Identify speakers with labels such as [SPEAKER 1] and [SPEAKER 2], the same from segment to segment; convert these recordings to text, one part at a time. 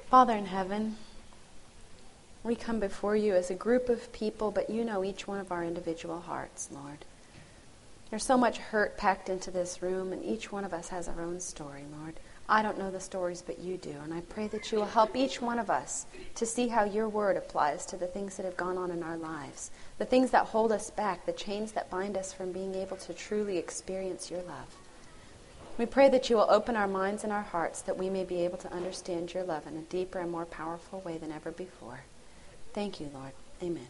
[SPEAKER 1] Father in heaven, we come before you as a group of people, but you know each one of our individual hearts, Lord. There's so much hurt packed into this room, and each one of us has our own story, Lord. I don't know the stories, but you do, and I pray that you will help each one of us to see how your word applies to the things that have gone on in our lives, the things that hold us back, the chains that bind us from being able to truly experience your love. We pray that you will open our minds and our hearts that we may be able to understand your love in a deeper and more powerful way than ever before. Thank you, Lord. Amen.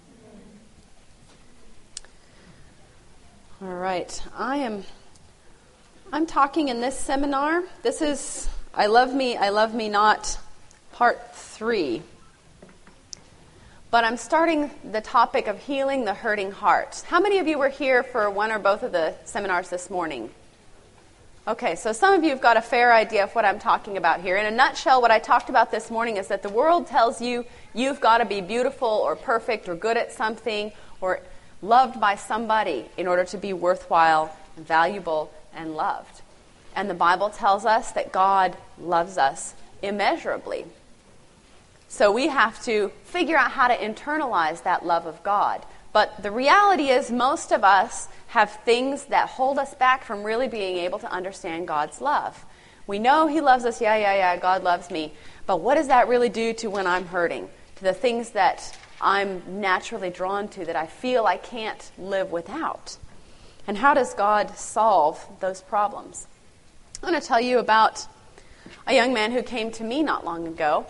[SPEAKER 1] All right. I'm talking in this seminar. This is I Love Me Not, Part 3. But I'm starting the topic of healing the hurting heart. How many of you were here for one or both of the seminars this morning? Okay, so some of you have got a fair idea of what I'm talking about here. In a nutshell, what I talked about this morning is that the world tells you you've got to be beautiful or perfect or good at something or loved by somebody in order to be worthwhile, valuable, and loved. And the Bible tells us that God loves us immeasurably. So we have to figure out how to internalize that love of God. But the reality is most of us have things that hold us back from really being able to understand God's love. We know He loves us, God loves me. But what does that really do to when I'm hurting? To the things that I'm naturally drawn to, that I feel I can't live without? And how does God solve those problems? I'm going to tell you about a young man who came to me not long ago.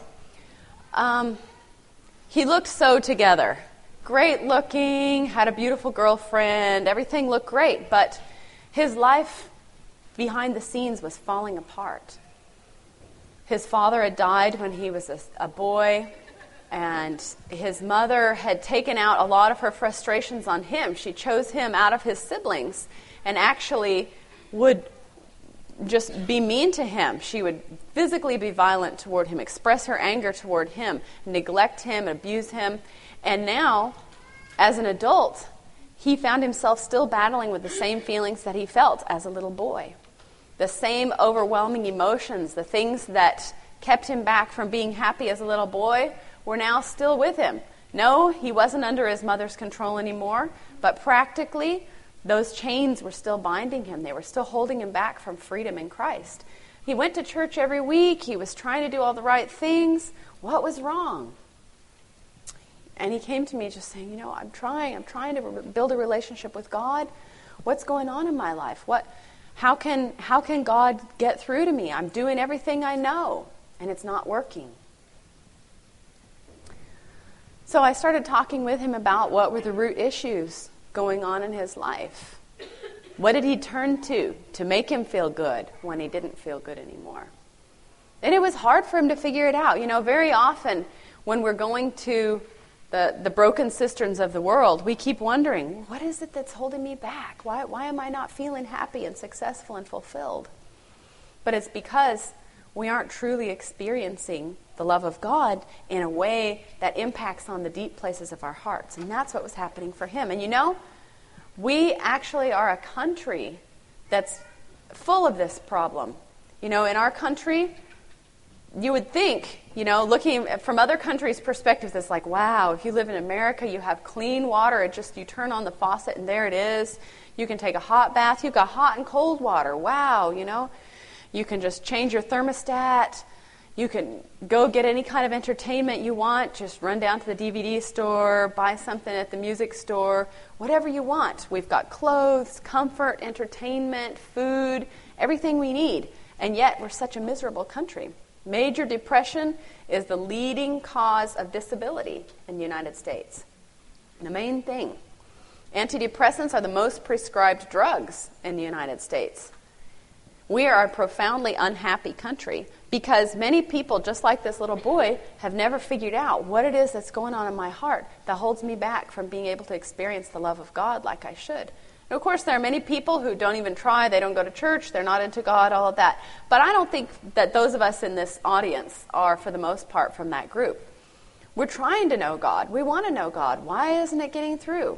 [SPEAKER 1] He looked so together. Great looking, had a beautiful girlfriend, everything looked great, but his life behind the scenes was falling apart. His father had died when he was a boy, and his mother had taken out a lot of her frustrations on him. She chose him out of his siblings and actually would just be mean to him. She would physically be violent toward him, express her anger toward him, neglect him, abuse him. And now, as an adult, he found himself still battling with the same feelings that he felt as a little boy. The same overwhelming emotions, the things that kept him back from being happy as a little boy, were now still with him. No, he wasn't under his mother's control anymore, but practically, those chains were still binding him. They were still holding him back from freedom in Christ. He went to church every week. He was trying to do all the right things. What was wrong? And he came to me just saying, I'm trying to build a relationship with God. What's going on in my life? How can God get through to me? I'm doing everything I know, and it's not working. So I started talking with him about what were the root issues going on in his life. What did he turn to make him feel good when he didn't feel good anymore? And it was hard for him to figure it out. Very often when we're going to the broken cisterns of the world, we keep wondering, what is it that's holding me back? Why am I not feeling happy and successful and fulfilled? But it's because we aren't truly experiencing the love of God in a way that impacts on the deep places of our hearts. And that's what was happening for him. And we actually are a country that's full of this problem. In our country, you would think, looking from other countries' perspectives, it's like, wow, if you live in America, you have clean water. You turn on the faucet and there it is. You can take a hot bath. You've got hot and cold water. Wow, You can just change your thermostat. You can go get any kind of entertainment you want. Just run down to the DVD store, buy something at the music store, whatever you want. We've got clothes, comfort, entertainment, food, everything we need. And yet we're such a miserable country. Major depression is the leading cause of disability in the United States. The main thing. Antidepressants are the most prescribed drugs in the United States. We are a profoundly unhappy country because many people, just like this little boy, have never figured out what it is that's going on in my heart that holds me back from being able to experience the love of God like I should. And of course, there are many people who don't even try. They don't go to church. They're not into God, all of that. But I don't think that those of us in this audience are, for the most part, from that group. We're trying to know God. We want to know God. Why isn't it getting through?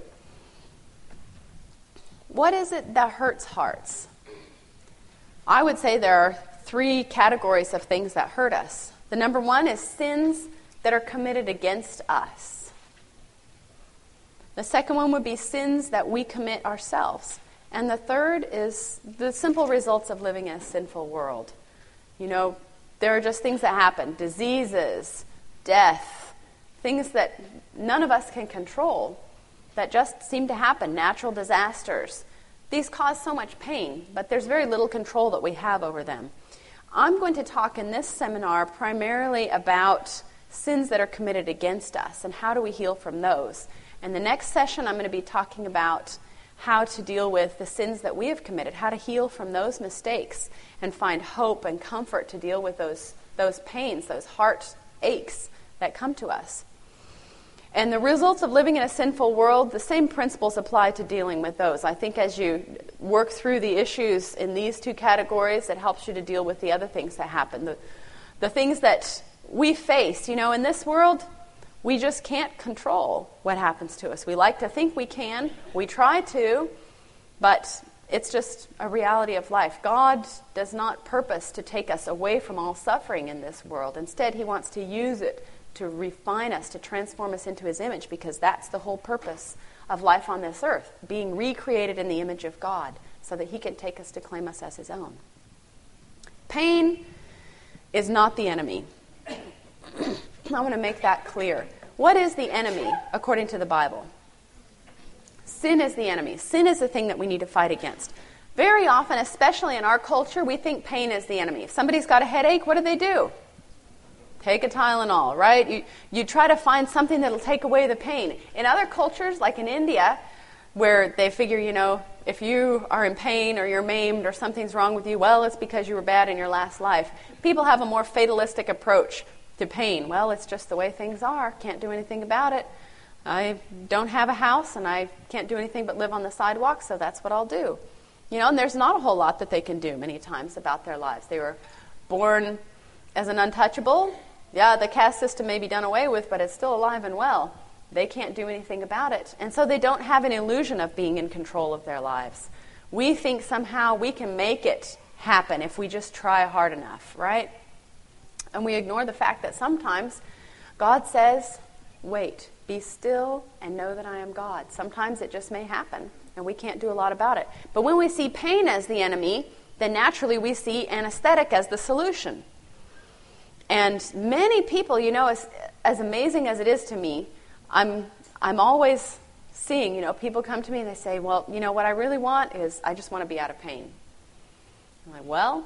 [SPEAKER 1] What is it that hurts hearts? I would say there are three categories of things that hurt us. The number one is sins that are committed against us. The second one would be sins that we commit ourselves. And the third is the simple results of living in a sinful world. You know, there are just things that happen. Diseases, death, things that none of us can control that just seem to happen. Natural disasters. These cause so much pain, but there's very little control that we have over them. I'm going to talk in this seminar primarily about sins that are committed against us and how do we heal from those. And the next session I'm going to be talking about how to deal with the sins that we have committed, how to heal from those mistakes and find hope and comfort to deal with those pains, those heart aches that come to us. And the results of living in a sinful world, the same principles apply to dealing with those. I think as you work through the issues in these two categories, it helps you to deal with the other things that happen. The things that we face, you know, in this world, we just can't control what happens to us. We like to think we can. We try to, but it's just a reality of life. God does not purpose to take us away from all suffering in this world. Instead, he wants to use it to refine us, to transform us into his image, because that's the whole purpose of life on this earth, being recreated in the image of God so that he can take us to claim us as his own. Pain is not the enemy. I want to make that clear. What is the enemy according to the Bible? Sin is the enemy. Sin is the thing that we need to fight against. Very often, especially in our culture, we think pain is the enemy. If somebody's got a headache, what do? Take a Tylenol, right? You try to find something that'll take away the pain. In other cultures, like in India, where they figure, you know, if you are in pain or you're maimed or something's wrong with you, well, it's because you were bad in your last life. People have a more fatalistic approach to pain. Well, it's just the way things are. Can't do anything about it. I don't have a house and I can't do anything but live on the sidewalk, so that's what I'll do. You know, and there's not a whole lot that they can do many times about their lives. They were born as an untouchable. Yeah, the caste system may be done away with, but it's still alive and well. They can't do anything about it. And so they don't have an illusion of being in control of their lives. We think somehow we can make it happen if we just try hard enough, right? And we ignore the fact that sometimes God says, wait, be still and know that I am God. Sometimes it just may happen, and we can't do a lot about it. But when we see pain as the enemy, then naturally we see anesthetic as the solution. And many people, you know, as amazing as it is to me, I'm always seeing, you know, people come to me and they say, well, you know, what I really want is I just want to be out of pain. I'm like, well,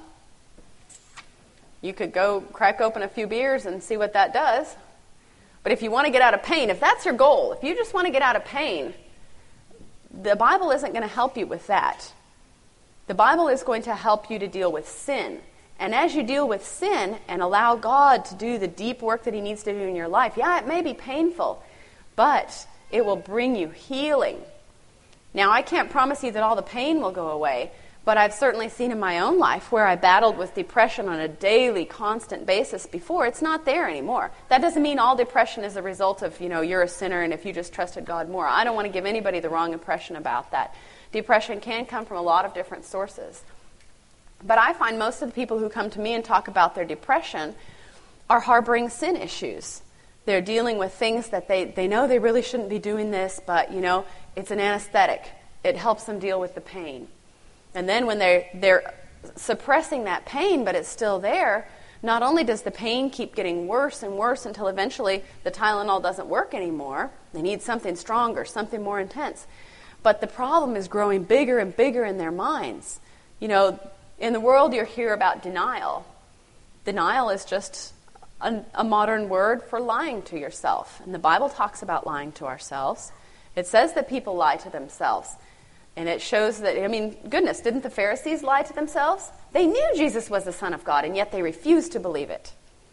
[SPEAKER 1] you could go crack open a few beers and see what that does. But if you want to get out of pain, if that's your goal, if you just want to get out of pain, the Bible isn't going to help you with that. The Bible is going to help you to deal with sin. And as you deal with sin and allow God to do the deep work that he needs to do in your life, yeah, it may be painful, but it will bring you healing. Now, I can't promise you that all the pain will go away, but I've certainly seen in my own life where I battled with depression on a daily, constant basis before. It's not there anymore. That doesn't mean all depression is a result of, you know, you're a sinner and if you just trusted God more. I don't want to give anybody the wrong impression about that. Depression can come from a lot of different sources. But I find most of the people who come to me and talk about their depression are harboring sin issues. They're dealing with things that they know they really shouldn't be doing this, but, you know, it's an anesthetic. It helps them deal with the pain. And then when they're suppressing that pain, but it's still there, not only does the pain keep getting worse and worse until eventually the Tylenol doesn't work anymore, they need something stronger, something more intense, but the problem is growing bigger and bigger in their minds. You know, in the world you hear about denial. Denial is just a modern word for lying to yourself. And the Bible talks about lying to ourselves. It says that people lie to themselves. And it shows that, I mean, goodness, didn't the Pharisees lie to themselves? They knew Jesus was the Son of God, and yet they refused to believe it.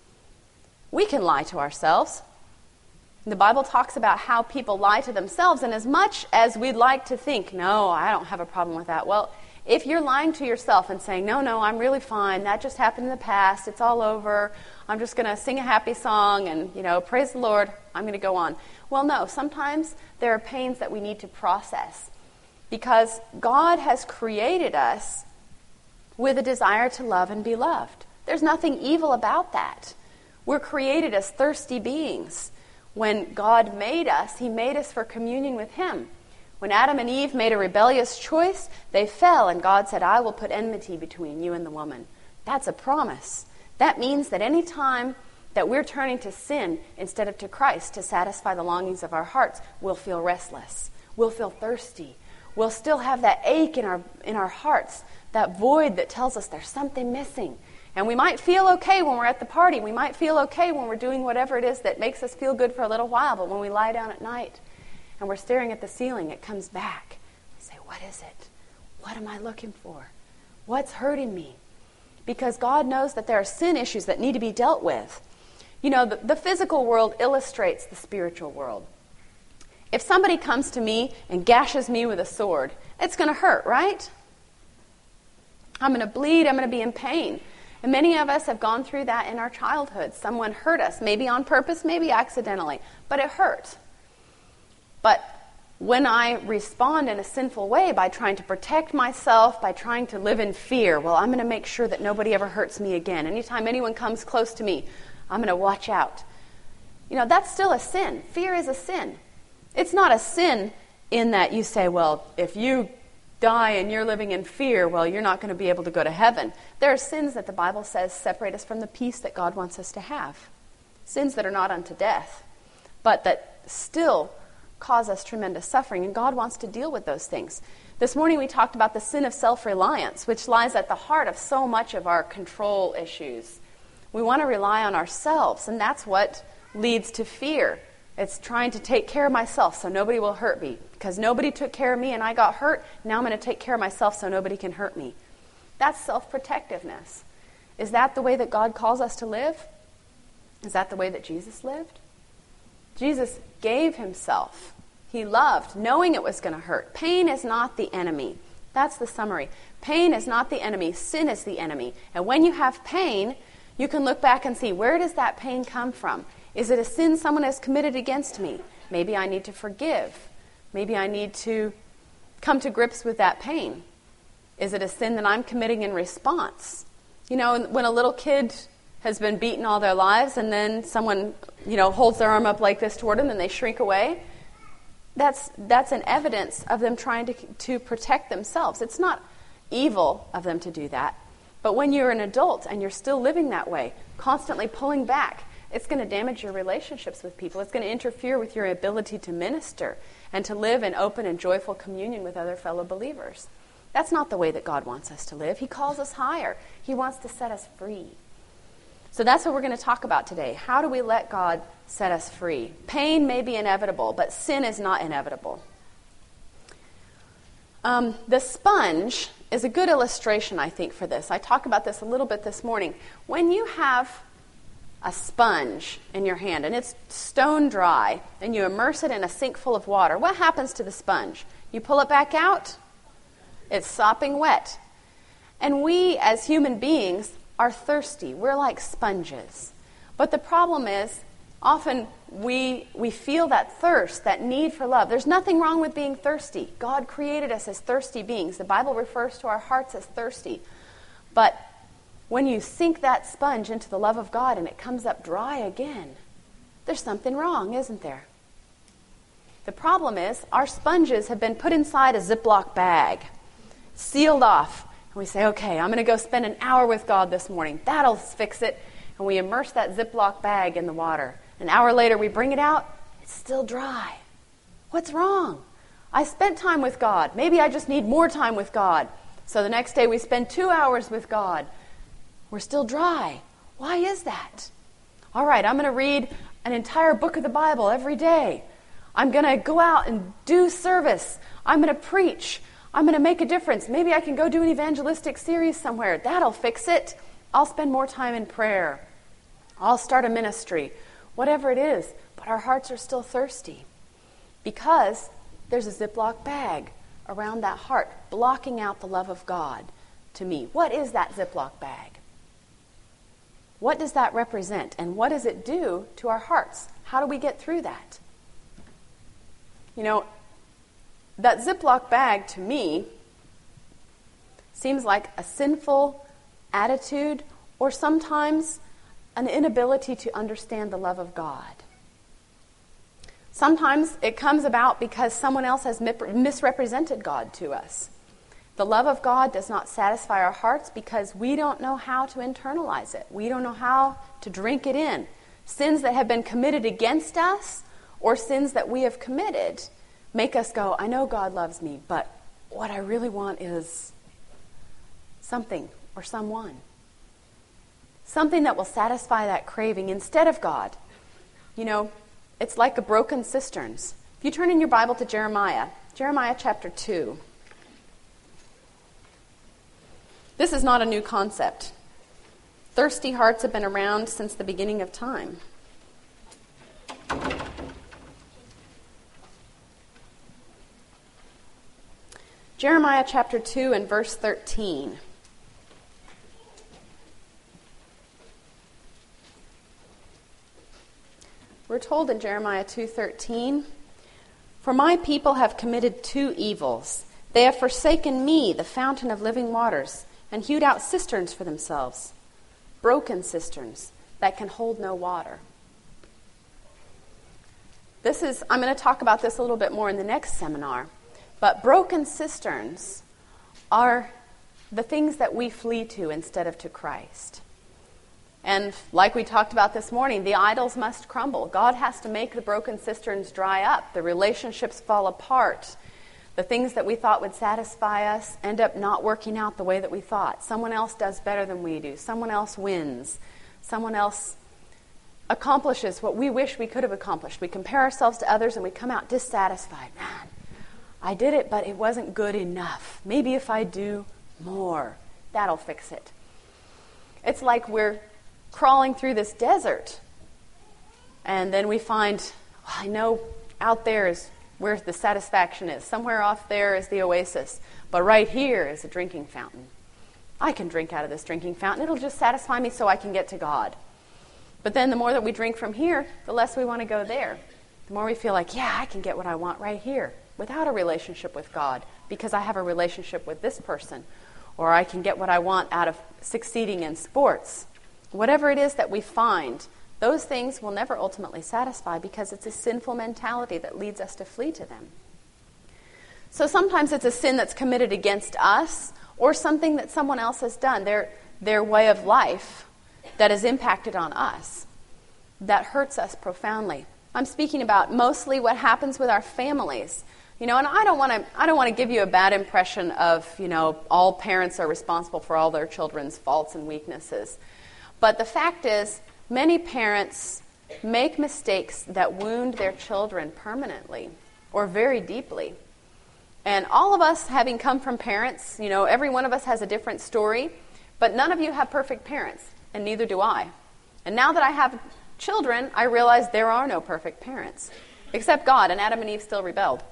[SPEAKER 1] We can lie to ourselves. The Bible talks about how people lie to themselves, and as much as we'd like to think, no, I don't have a problem with that. Well, if you're lying to yourself and saying, no, I'm really fine, that just happened in the past, it's all over, I'm just going to sing a happy song and, you know, praise the Lord, I'm going to go on. Well, no, sometimes there are pains that we need to process because God has created us with a desire to love and be loved. There's nothing evil about that. We're created as thirsty beings. When God made us, he made us for communion with him. When Adam and Eve made a rebellious choice, they fell, and God said, I will put enmity between you and the woman. That's a promise. That means that any time that we're turning to sin instead of to Christ to satisfy the longings of our hearts, we'll feel restless. We'll feel thirsty. We'll still have that ache in our hearts, that void that tells us there's something missing. And we might feel okay when we're at the party. We might feel okay when we're doing whatever it is that makes us feel good for a little while. But when we lie down at night and we're staring at the ceiling, it comes back. We say, what is it? What am I looking for? What's hurting me? Because God knows that there are sin issues that need to be dealt with. You know, the physical world illustrates the spiritual world. If somebody comes to me and gashes me with a sword, it's going to hurt, right? I'm going to bleed. I'm going to be in pain. And many of us have gone through that in our childhood. Someone hurt us, maybe on purpose, maybe accidentally, but it hurt. But when I respond in a sinful way by trying to protect myself, by trying to live in fear, well, I'm going to make sure that nobody ever hurts me again. Anytime anyone comes close to me, I'm going to watch out. You know, that's still a sin. Fear is a sin. It's not a sin in that you say, well, if you die and you're living in fear, well, you're not going to be able to go to heaven. There are sins that the Bible says separate us from the peace that God wants us to have. Sins that are not unto death, but that still cause us tremendous suffering, and God wants to deal with those things. This morning we talked about the sin of self-reliance, which lies at the heart of so much of our control issues. We want to rely on ourselves, and that's what leads to fear. It's trying to take care of myself so nobody will hurt me. Because nobody took care of me and I got hurt, now I'm going to take care of myself so nobody can hurt me. That's self-protectiveness. Is that the way that God calls us to live? Is that the way that Jesus lived? Jesus gave himself. He loved, knowing it was going to hurt. Pain is not the enemy. That's the summary. Pain is not the enemy. Sin is the enemy. And when you have pain, you can look back and see, where does that pain come from? Is it a sin someone has committed against me? Maybe I need to forgive. Maybe I need to come to grips with that pain. Is it a sin that I'm committing in response? You know, when a little kid has been beaten all their lives and then someone, holds their arm up like this toward them and they shrink away, that's an evidence of them trying to protect themselves. It's not evil of them to do that. But when you're an adult and you're still living that way, constantly pulling back, it's going to damage your relationships with people. It's going to interfere with your ability to minister and to live in open and joyful communion with other fellow believers. That's not the way that God wants us to live. He calls us higher. He wants to set us free. So that's what we're going to talk about today. How do we let God set us free? Pain may be inevitable, but sin is not inevitable. The sponge is a good illustration, I think, for this. I talked about this a little bit this morning. When you have a sponge in your hand and it's stone dry and you immerse it in a sink full of water, what happens to the sponge? You pull it back out, it's sopping wet. And we as human beings are thirsty. We're like sponges. But the problem is often we feel that thirst, that need for love. There's nothing wrong with being thirsty. God created us as thirsty beings. The Bible refers to our hearts as thirsty. But when you sink that sponge into the love of God and it comes up dry again, there's something wrong, isn't there? The problem is our sponges have been put inside a Ziploc bag, sealed off. And we say, okay, I'm going to go spend an hour with God this morning. That'll fix it. And we immerse that Ziploc bag in the water. An hour later, we bring it out. It's still dry. What's wrong? I spent time with God. Maybe I just need more time with God. So the next day we spend 2 hours with God. We're still dry. Why is that? All right, I'm going to read an entire book of the Bible every day. I'm going to go out and do service. I'm going to preach. I'm going to make a difference. Maybe I can go do an evangelistic series somewhere. That'll fix it. I'll spend more time in prayer. I'll start a ministry. Whatever it is. But our hearts are still thirsty because there's a Ziploc bag around that heart blocking out the love of God to me. What is that Ziploc bag? What does that represent? And what does it do to our hearts? How do we get through that? That Ziploc bag to me seems like a sinful attitude or sometimes an inability to understand the love of God. Sometimes it comes about because someone else has misrepresented God to us. The love of God does not satisfy our hearts because we don't know how to internalize it. We don't know how to drink it in. Sins that have been committed against us or sins that we have committed make us go, I know God loves me, but what I really want is something or someone. Something that will satisfy that craving instead of God. You know, it's like a broken cisterns. If you turn in your Bible to Jeremiah chapter 2. This is not a new concept. Thirsty hearts have been around since the beginning of time. Jeremiah chapter 2 and verse 13. We're told in Jeremiah 2:13, "For my people have committed two evils. They have forsaken me, the fountain of living waters, and hewed out cisterns for themselves, broken cisterns that can hold no water." I'm going to talk about this a little bit more in the next seminar, but broken cisterns are the things that we flee to instead of to Christ. And like we talked about this morning, the idols must crumble. God has to make the broken cisterns dry up. The relationships fall apart. The things that we thought would satisfy us end up not working out the way that we thought. Someone else does better than we do. Someone else wins. Someone else accomplishes what we wish we could have accomplished. We compare ourselves to others and we come out dissatisfied. Man, I did it, but it wasn't good enough. Maybe if I do more, that'll fix it. It's like we're crawling through this desert, and then we find, well, I know out there is where the satisfaction is. Somewhere off there is the oasis, but right here is a drinking fountain. I can drink out of this drinking fountain. It'll just satisfy me so I can get to God. But then the more that we drink from here, the less we want to go there. The more we feel like, yeah, I can get what I want right here without a relationship with God because I have a relationship with this person. Or I can get what I want out of succeeding in sports. Whatever it is that we find, those things will never ultimately satisfy because it's a sinful mentality that leads us to flee to them. So sometimes it's a sin that's committed against us or something that someone else has done, their way of life that has impacted on us, that hurts us profoundly. I'm speaking about mostly what happens with our families. You know, and I don't want to give you a bad impression of, you know, all parents are responsible for all their children's faults and weaknesses. But the fact is, many parents make mistakes that wound their children permanently or very deeply. And all of us, having come from parents, you know, every one of us has a different story, but none of you have perfect parents, and neither do I. And now that I have children, I realize there are no perfect parents, except God, and Adam and Eve still rebelled.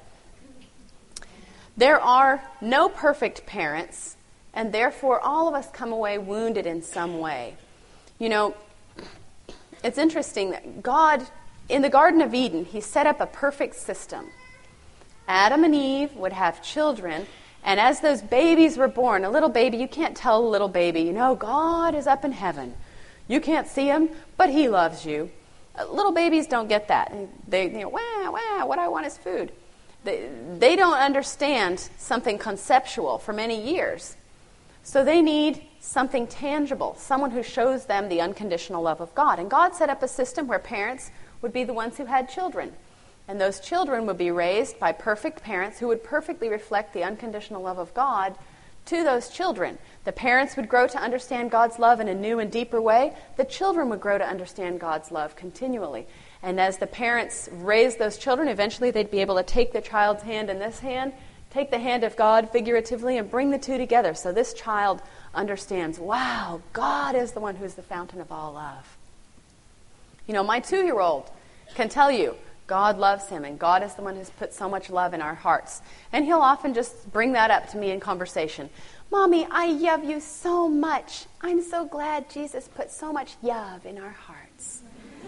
[SPEAKER 1] There are no perfect parents, and therefore all of us come away wounded in some way. You know, it's interesting that God, in the Garden of Eden, He set up a perfect system. Adam and Eve would have children, and as those babies were born, a little baby, you can't tell a little baby, you know, God is up in heaven. You can't see Him, but He loves you. Little babies don't get that. They wah, what I want is food. They don't understand something conceptual for many years. So they need something tangible, someone who shows them the unconditional love of God. And God set up a system where parents would be the ones who had children. And those children would be raised by perfect parents who would perfectly reflect the unconditional love of God to those children. The parents would grow to understand God's love in a new and deeper way. The children would grow to understand God's love continually. And as the parents raised those children, eventually they'd be able to take the child's hand in this hand, take the hand of God figuratively, and bring the two together. So this child understands, wow, God is the one who's the fountain of all love. You know, my 2-year-old can tell you, God loves him, and God is the one who's put so much love in our hearts. And he'll often just bring that up to me in conversation. Mommy, I love you so much. I'm so glad Jesus put so much love in our hearts.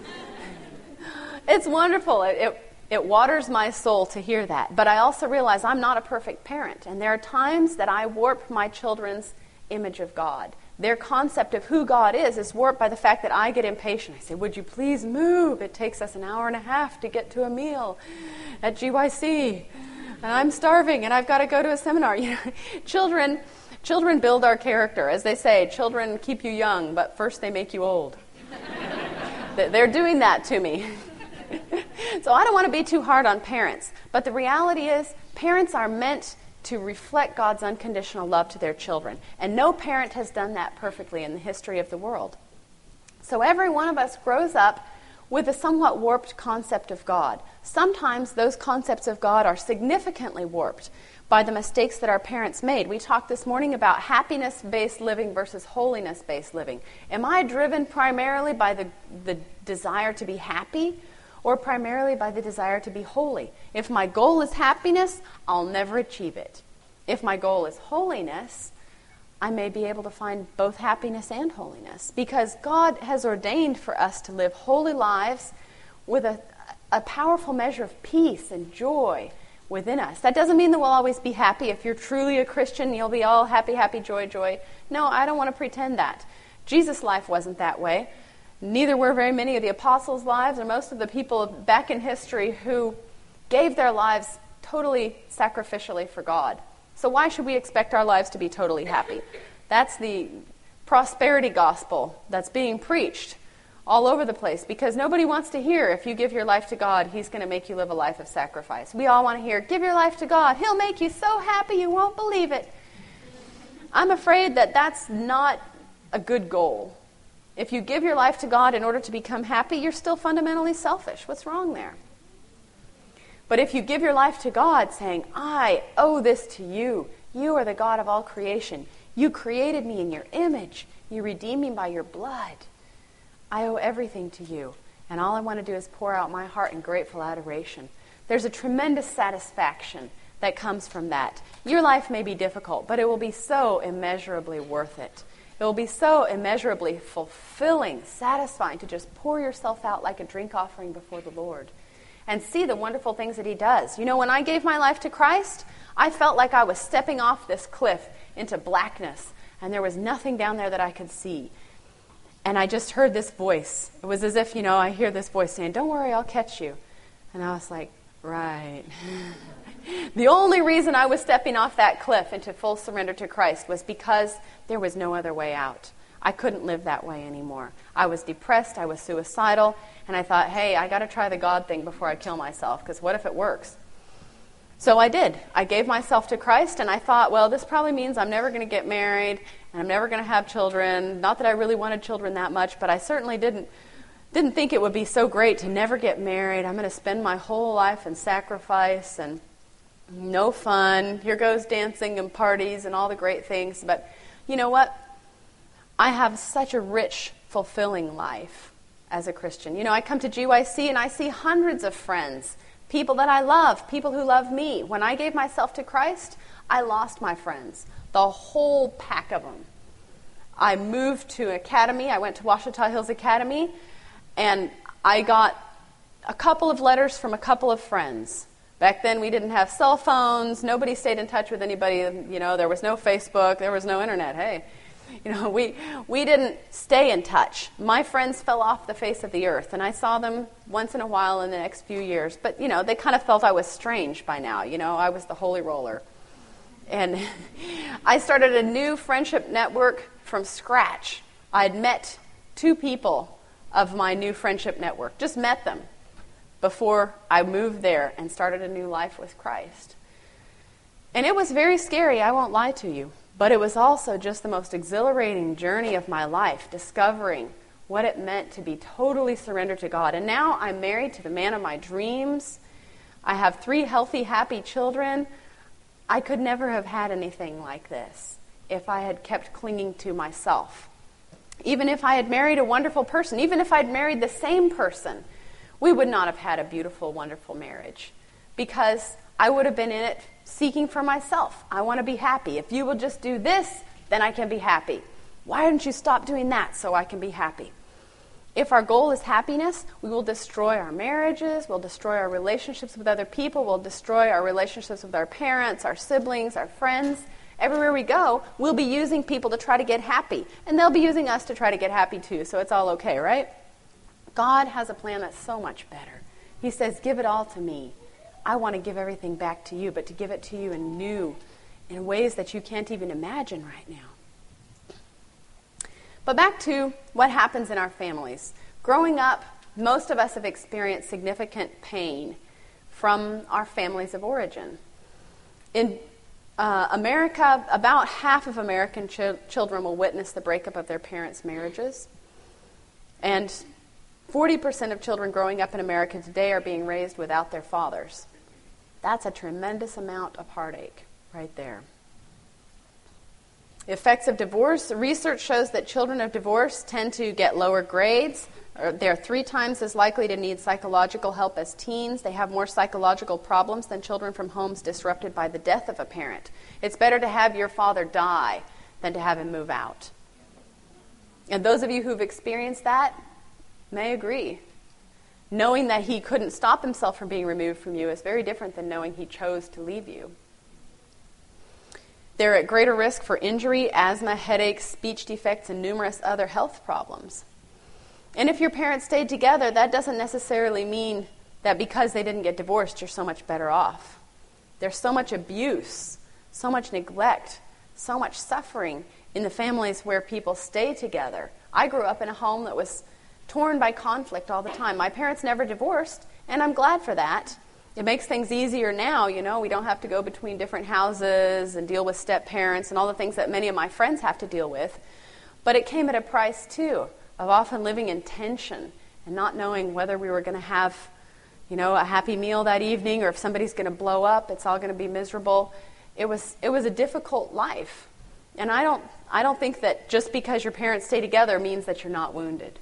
[SPEAKER 1] It's wonderful. It waters my soul to hear that. But I also realize I'm not a perfect parent. And there are times that I warp my children's image of God. Their concept of who God is warped by the fact that I get impatient. I say, would you please move? It takes us an hour and a half to get to a meal at GYC. And I'm starving and I've got to go to a seminar. Children build our character. As they say, children keep you young, but first they make you old. They're doing that to me. So I don't want to be too hard on parents. But the reality is, parents are meant to reflect God's unconditional love to their children. And no parent has done that perfectly in the history of the world. So every one of us grows up with a somewhat warped concept of God. Sometimes those concepts of God are significantly warped by the mistakes that our parents made. We talked this morning about happiness-based living versus holiness-based living. Am I driven primarily by the desire to be happy, or primarily by the desire to be holy? If my goal is happiness, I'll never achieve it. If my goal is holiness, I may be able to find both happiness and holiness, because God has ordained for us to live holy lives with a powerful measure of peace and joy within us. That doesn't mean that we'll always be happy. If you're truly a Christian, you'll be all happy, happy, joy, joy. No, I don't want to pretend that. Jesus' life wasn't that way. Neither were very many of the apostles' lives or most of the people back in history who gave their lives totally sacrificially for God. So why should we expect our lives to be totally happy? That's the prosperity gospel that's being preached all over the place, because nobody wants to hear, if you give your life to God, He's going to make you live a life of sacrifice. We all want to hear, give your life to God. He'll make you so happy you won't believe it. I'm afraid that that's not a good goal. If you give your life to God in order to become happy, you're still fundamentally selfish. What's wrong there? But if you give your life to God saying, I owe this to you. You are the God of all creation. You created me in your image. You redeemed me by your blood. I owe everything to you. And all I want to do is pour out my heart in grateful adoration. There's a tremendous satisfaction that comes from that. Your life may be difficult, but it will be so immeasurably worth it. It will be so immeasurably fulfilling, satisfying to just pour yourself out like a drink offering before the Lord and see the wonderful things that He does. You know, when I gave my life to Christ, I felt like I was stepping off this cliff into blackness, and there was nothing down there that I could see. And I just heard this voice. It was as if, I hear this voice saying, don't worry, I'll catch you. And I was like, right. The only reason I was stepping off that cliff into full surrender to Christ was because there was no other way out. I couldn't live that way anymore. I was depressed, I was suicidal, and I thought, hey, I got to try the God thing before I kill myself, because what if it works? So I did. I gave myself to Christ, and I thought, well, this probably means I'm never going to get married, and I'm never going to have children. Not that I really wanted children that much, but I certainly didn't think it would be so great to never get married. I'm going to spend my whole life in sacrifice and no fun. Here goes dancing and parties and all the great things. But you know what? I have such a rich, fulfilling life as a Christian. I come to GYC and I see hundreds of friends, people that I love, people who love me. When I gave myself to Christ, I lost my friends, the whole pack of them. I moved to academy. I went to Ouachita Hills Academy, and I got a couple of letters from a couple of friends. Back then, we didn't have cell phones. Nobody stayed in touch with anybody. There was no Facebook. There was no internet. Hey, we didn't stay in touch. My friends fell off the face of the earth, and I saw them once in a while in the next few years. But, they kind of felt I was strange by now. I was the holy roller. And I started a new friendship network from scratch. I had met 2 people of my new friendship network, just met them before I moved there and started a new life with Christ. And it was very scary, I won't lie to you, but it was also just the most exhilarating journey of my life, discovering what it meant to be totally surrendered to God. And now I'm married to the man of my dreams. I have 3 healthy, happy children. I could never have had anything like this if I had kept clinging to myself. Even if I had married a wonderful person, even if I'd married the same person, we would not have had a beautiful, wonderful marriage, because I would have been in it seeking for myself. I want to be happy. If you will just do this, then I can be happy. Why don't you stop doing that so I can be happy? If our goal is happiness, we will destroy our marriages, we'll destroy our relationships with other people, we'll destroy our relationships with our parents, our siblings, our friends, everywhere we go, we'll be using people to try to get happy. And they'll be using us to try to get happy too, so it's all okay, right? God has a plan that's so much better. He says, give it all to me. I want to give everything back to you, but to give it to you in ways that you can't even imagine right now. But back to what happens in our families. Growing up, most of us have experienced significant pain from our families of origin. In America, about half of American children will witness the breakup of their parents' marriages. And 40% of children growing up in America today are being raised without their fathers. That's a tremendous amount of heartache right there. The effects of divorce. Research shows that children of divorce tend to get lower grades. They're 3 times as likely to need psychological help as teens. They have more psychological problems than children from homes disrupted by the death of a parent. It's better to have your father die than to have him move out. And those of you who've experienced that may agree. Knowing that he couldn't stop himself from being removed from you is very different than knowing he chose to leave you. They're at greater risk for injury, asthma, headaches, speech defects, and numerous other health problems. And if your parents stayed together, that doesn't necessarily mean that because they didn't get divorced, you're so much better off. There's so much abuse, so much neglect, so much suffering in the families where people stay together. I grew up in a home that was torn by conflict all the time. My parents never divorced, and I'm glad for that. It makes things easier now, we don't have to go between different houses and deal with step-parents and all the things that many of my friends have to deal with. But it came at a price, too, of often living in tension and not knowing whether we were going to have, a happy meal that evening or if somebody's going to blow up, it's all going to be miserable. It was a difficult life. And I don't think that just because your parents stay together means that you're not wounded.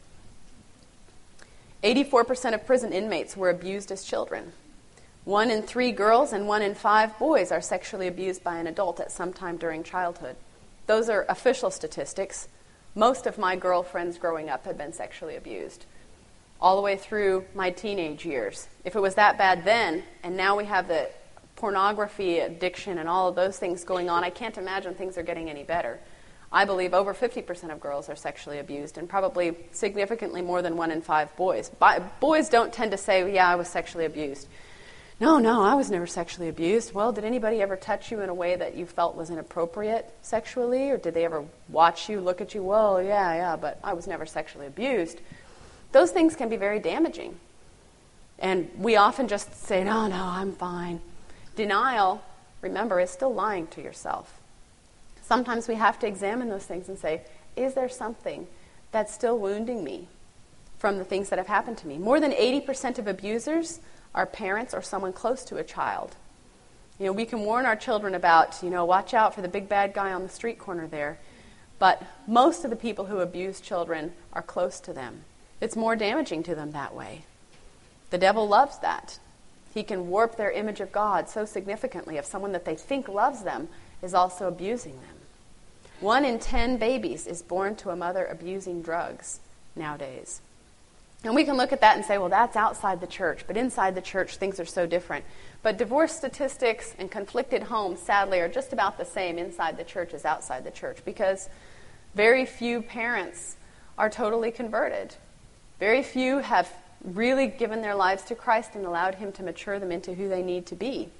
[SPEAKER 1] 84% of prison inmates were abused as children. 1 in 3 girls and 1 in 5 boys are sexually abused by an adult at some time during childhood. Those are official statistics. Most of my girlfriends growing up had been sexually abused, all the way through my teenage years. If it was that bad then, and now we have the pornography addiction and all of those things going on, I can't imagine things are getting any better. I believe over 50% of girls are sexually abused, and probably significantly more than 1 in 5 boys. Boys don't tend to say, yeah, I was sexually abused. No, I was never sexually abused. Well, did anybody ever touch you in a way that you felt was inappropriate sexually? Or did they ever watch you, look at you? Well, yeah, but I was never sexually abused. Those things can be very damaging. And we often just say, no, I'm fine. Denial, remember, is still lying to yourself. Sometimes we have to examine those things and say, is there something that's still wounding me from the things that have happened to me? More than 80% of abusers are parents or someone close to a child. We can warn our children about, watch out for the big bad guy on the street corner there. But most of the people who abuse children are close to them. It's more damaging to them that way. The devil loves that. He can warp their image of God so significantly if someone that they think loves them is also abusing them. 1 in 10 babies is born to a mother abusing drugs nowadays. And we can look at that and say, well, that's outside the church. But inside the church, things are so different. But divorce statistics and conflicted homes, sadly, are just about the same inside the church as outside the church, because very few parents are totally converted. Very few have really given their lives to Christ and allowed him to mature them into who they need to be.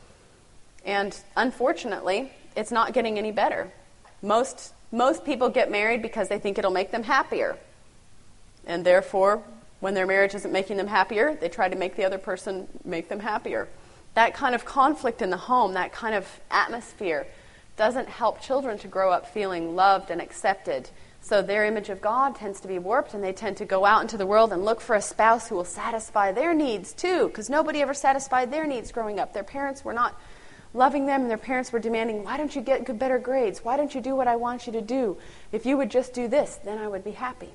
[SPEAKER 1] And unfortunately, it's not getting any better. Most people get married because they think it'll make them happier. And therefore, when their marriage isn't making them happier, they try to make the other person make them happier. That kind of conflict in the home, that kind of atmosphere, doesn't help children to grow up feeling loved and accepted. So their image of God tends to be warped, and they tend to go out into the world and look for a spouse who will satisfy their needs too, because nobody ever satisfied their needs growing up. Their parents were not loving them, and their parents were demanding, why don't you get better grades? Why don't you do what I want you to do? If you would just do this, then I would be happy.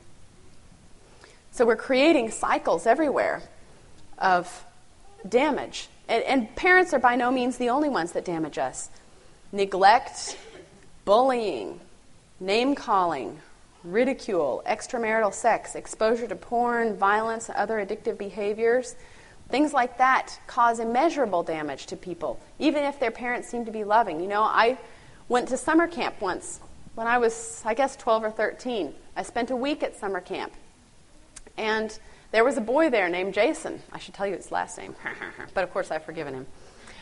[SPEAKER 1] So we're creating cycles everywhere of damage. And parents are by no means the only ones that damage us. Neglect, bullying, name-calling, ridicule, extramarital sex, exposure to porn, violence, and other addictive behaviors, things like that cause immeasurable damage to people, even if their parents seem to be loving. went to summer camp once when I was, I guess, 12 or 13. I spent a week at summer camp. And there was a boy there named Jason. I should tell you his last name. But, of course, I've forgiven him.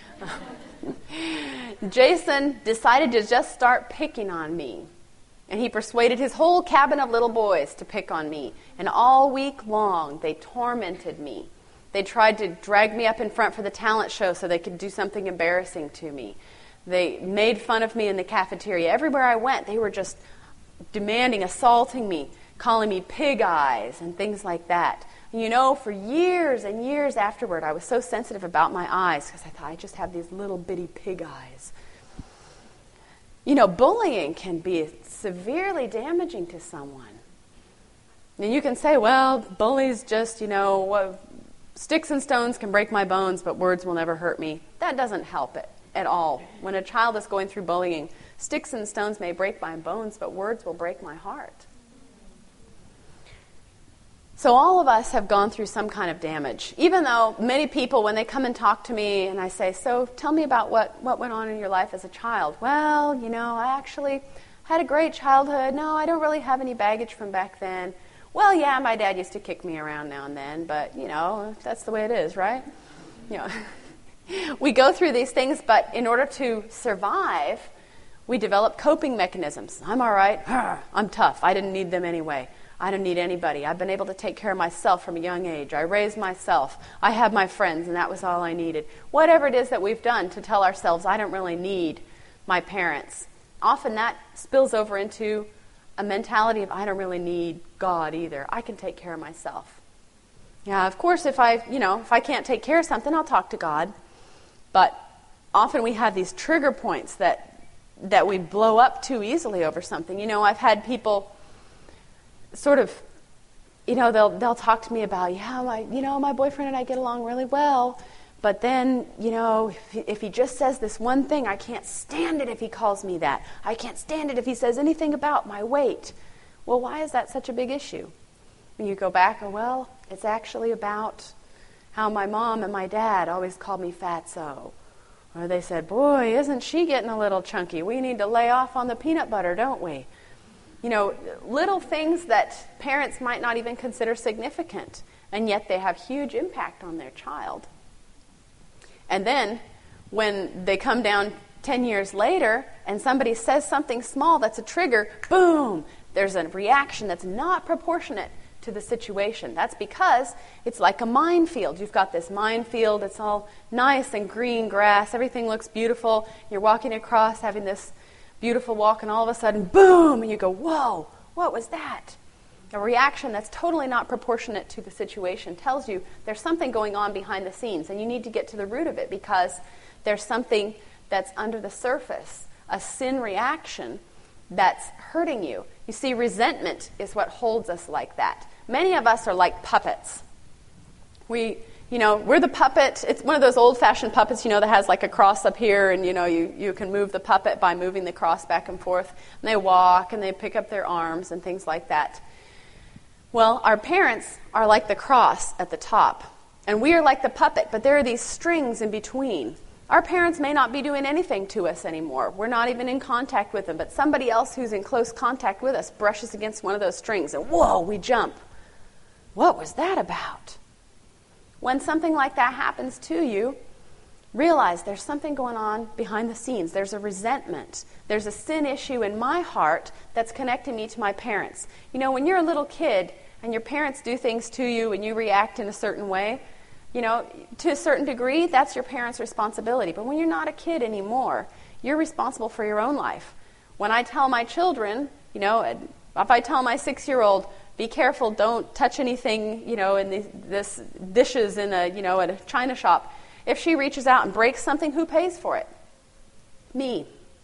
[SPEAKER 1] Jason decided to just start picking on me. And he persuaded his whole cabin of little boys to pick on me. And all week long, they tormented me. They tried to drag me up in front for the talent show so they could do something embarrassing to me. They made fun of me in the cafeteria. Everywhere I went, they were just demanding, assaulting me, calling me pig eyes and things like that. And you know, for years and years afterward, I was so sensitive about my eyes because I thought I just have these little bitty pig eyes. You know, bullying can be severely damaging to someone. And you can say, well, bullies just, sticks and stones can break my bones, but words will never hurt me. That doesn't help it at all. When a child is going through bullying, sticks and stones may break my bones, but words will break my heart. So all of us have gone through some kind of damage. Even though many people, when they come and talk to me and I say, so tell me about what went on in your life as a child. Well, I actually had a great childhood. No, I don't really have any baggage from back then. Well, yeah, my dad used to kick me around now and then, but, that's the way it is, right? We go through these things, but in order to survive, we develop coping mechanisms. I'm all right. I'm tough. I didn't need them anyway. I don't need anybody. I've been able to take care of myself from a young age. I raised myself. I had my friends, and that was all I needed. Whatever it is that we've done to tell ourselves, I don't really need my parents. Often that spills over into a mentality of, I don't really need God either. I can take care of myself. Yeah, of course, if I can't take care of something, I'll talk to God. But often we have these trigger points that we blow up too easily over something. I've had people sort of, they'll talk to me about, my boyfriend and I get along really well, but then, if he just says this one thing, I can't stand it if he calls me that. I can't stand it if he says anything about my weight. Well, why is that such a big issue? When you go back, it's actually about how my mom and my dad always called me fatso. Or they said, boy, isn't she getting a little chunky? We need to lay off on the peanut butter, don't we? Little things that parents might not even consider significant, and yet they have huge impact on their child. And then, when they come down 10 years later, and somebody says something small that's a trigger, boom, there's a reaction that's not proportionate to the situation. That's because it's like a minefield. You've got this minefield, it's all nice and green grass, everything looks beautiful, you're walking across, having this beautiful walk, and all of a sudden, boom, and you go, whoa, what was that? A reaction that's totally not proportionate to the situation tells you there's something going on behind the scenes, and you need to get to the root of it because there's something that's under the surface, a sin reaction that's hurting you. You see, resentment is what holds us like that. Many of us are like puppets. We're the puppet. It's one of those old-fashioned puppets, that has like a cross up here, and, you can move the puppet by moving the cross back and forth. And they walk, and they pick up their arms and things like that. Well, our parents are like the cross at the top, and we are like the puppet, but there are these strings in between. Our parents may not be doing anything to us anymore. We're not even in contact with them, but somebody else who's in close contact with us brushes against one of those strings, and whoa, we jump. What was that about? When something like that happens to you, realize there's something going on behind the scenes. There's a resentment. There's a sin issue in my heart that's connecting me to my parents. When you're a little kid and your parents do things to you and you react in a certain way, to a certain degree, that's your parents' responsibility. But when you're not a kid anymore, you're responsible for your own life. When I tell my children, if I tell my 6-year-old, be careful, don't touch anything, in this dishes in at a china shop. If she reaches out and breaks something, who pays for it? Me.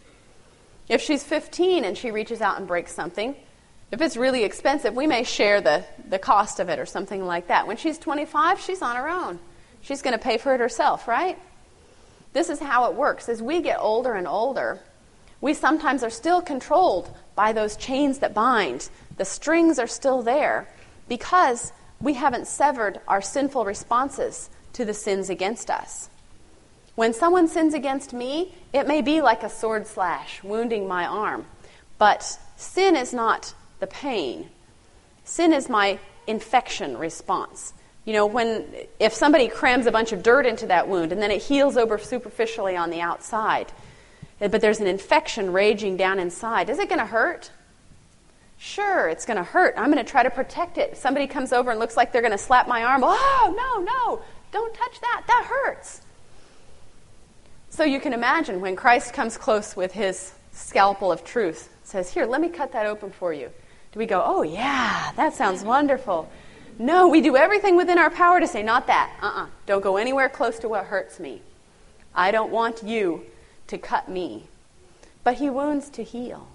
[SPEAKER 1] If she's 15 and she reaches out and breaks something, if it's really expensive, we may share the cost of it or something like that. When she's 25, she's on her own. She's going to pay for it herself, right? This is how it works. As we get older and older, we sometimes are still controlled by those chains that bind. The strings are still there because we haven't severed our sinful responses to the sins against us. When someone sins against me, it may be like a sword slash, wounding my arm. But sin is not the pain. Sin is my infection response. If somebody crams a bunch of dirt into that wound and then it heals over superficially on the outside, but there's an infection raging down inside, is it going to hurt? Sure, it's going to hurt. I'm going to try to protect it. If somebody comes over and looks like they're going to slap my arm, oh, no, don't touch that. That hurts. So you can imagine when Christ comes close with his scalpel of truth, says, here, let me cut that open for you. Do we go, oh, yeah, that sounds wonderful? No, we do everything within our power to say, not that. Don't go anywhere close to what hurts me. I don't want you to cut me. But he wounds to heal.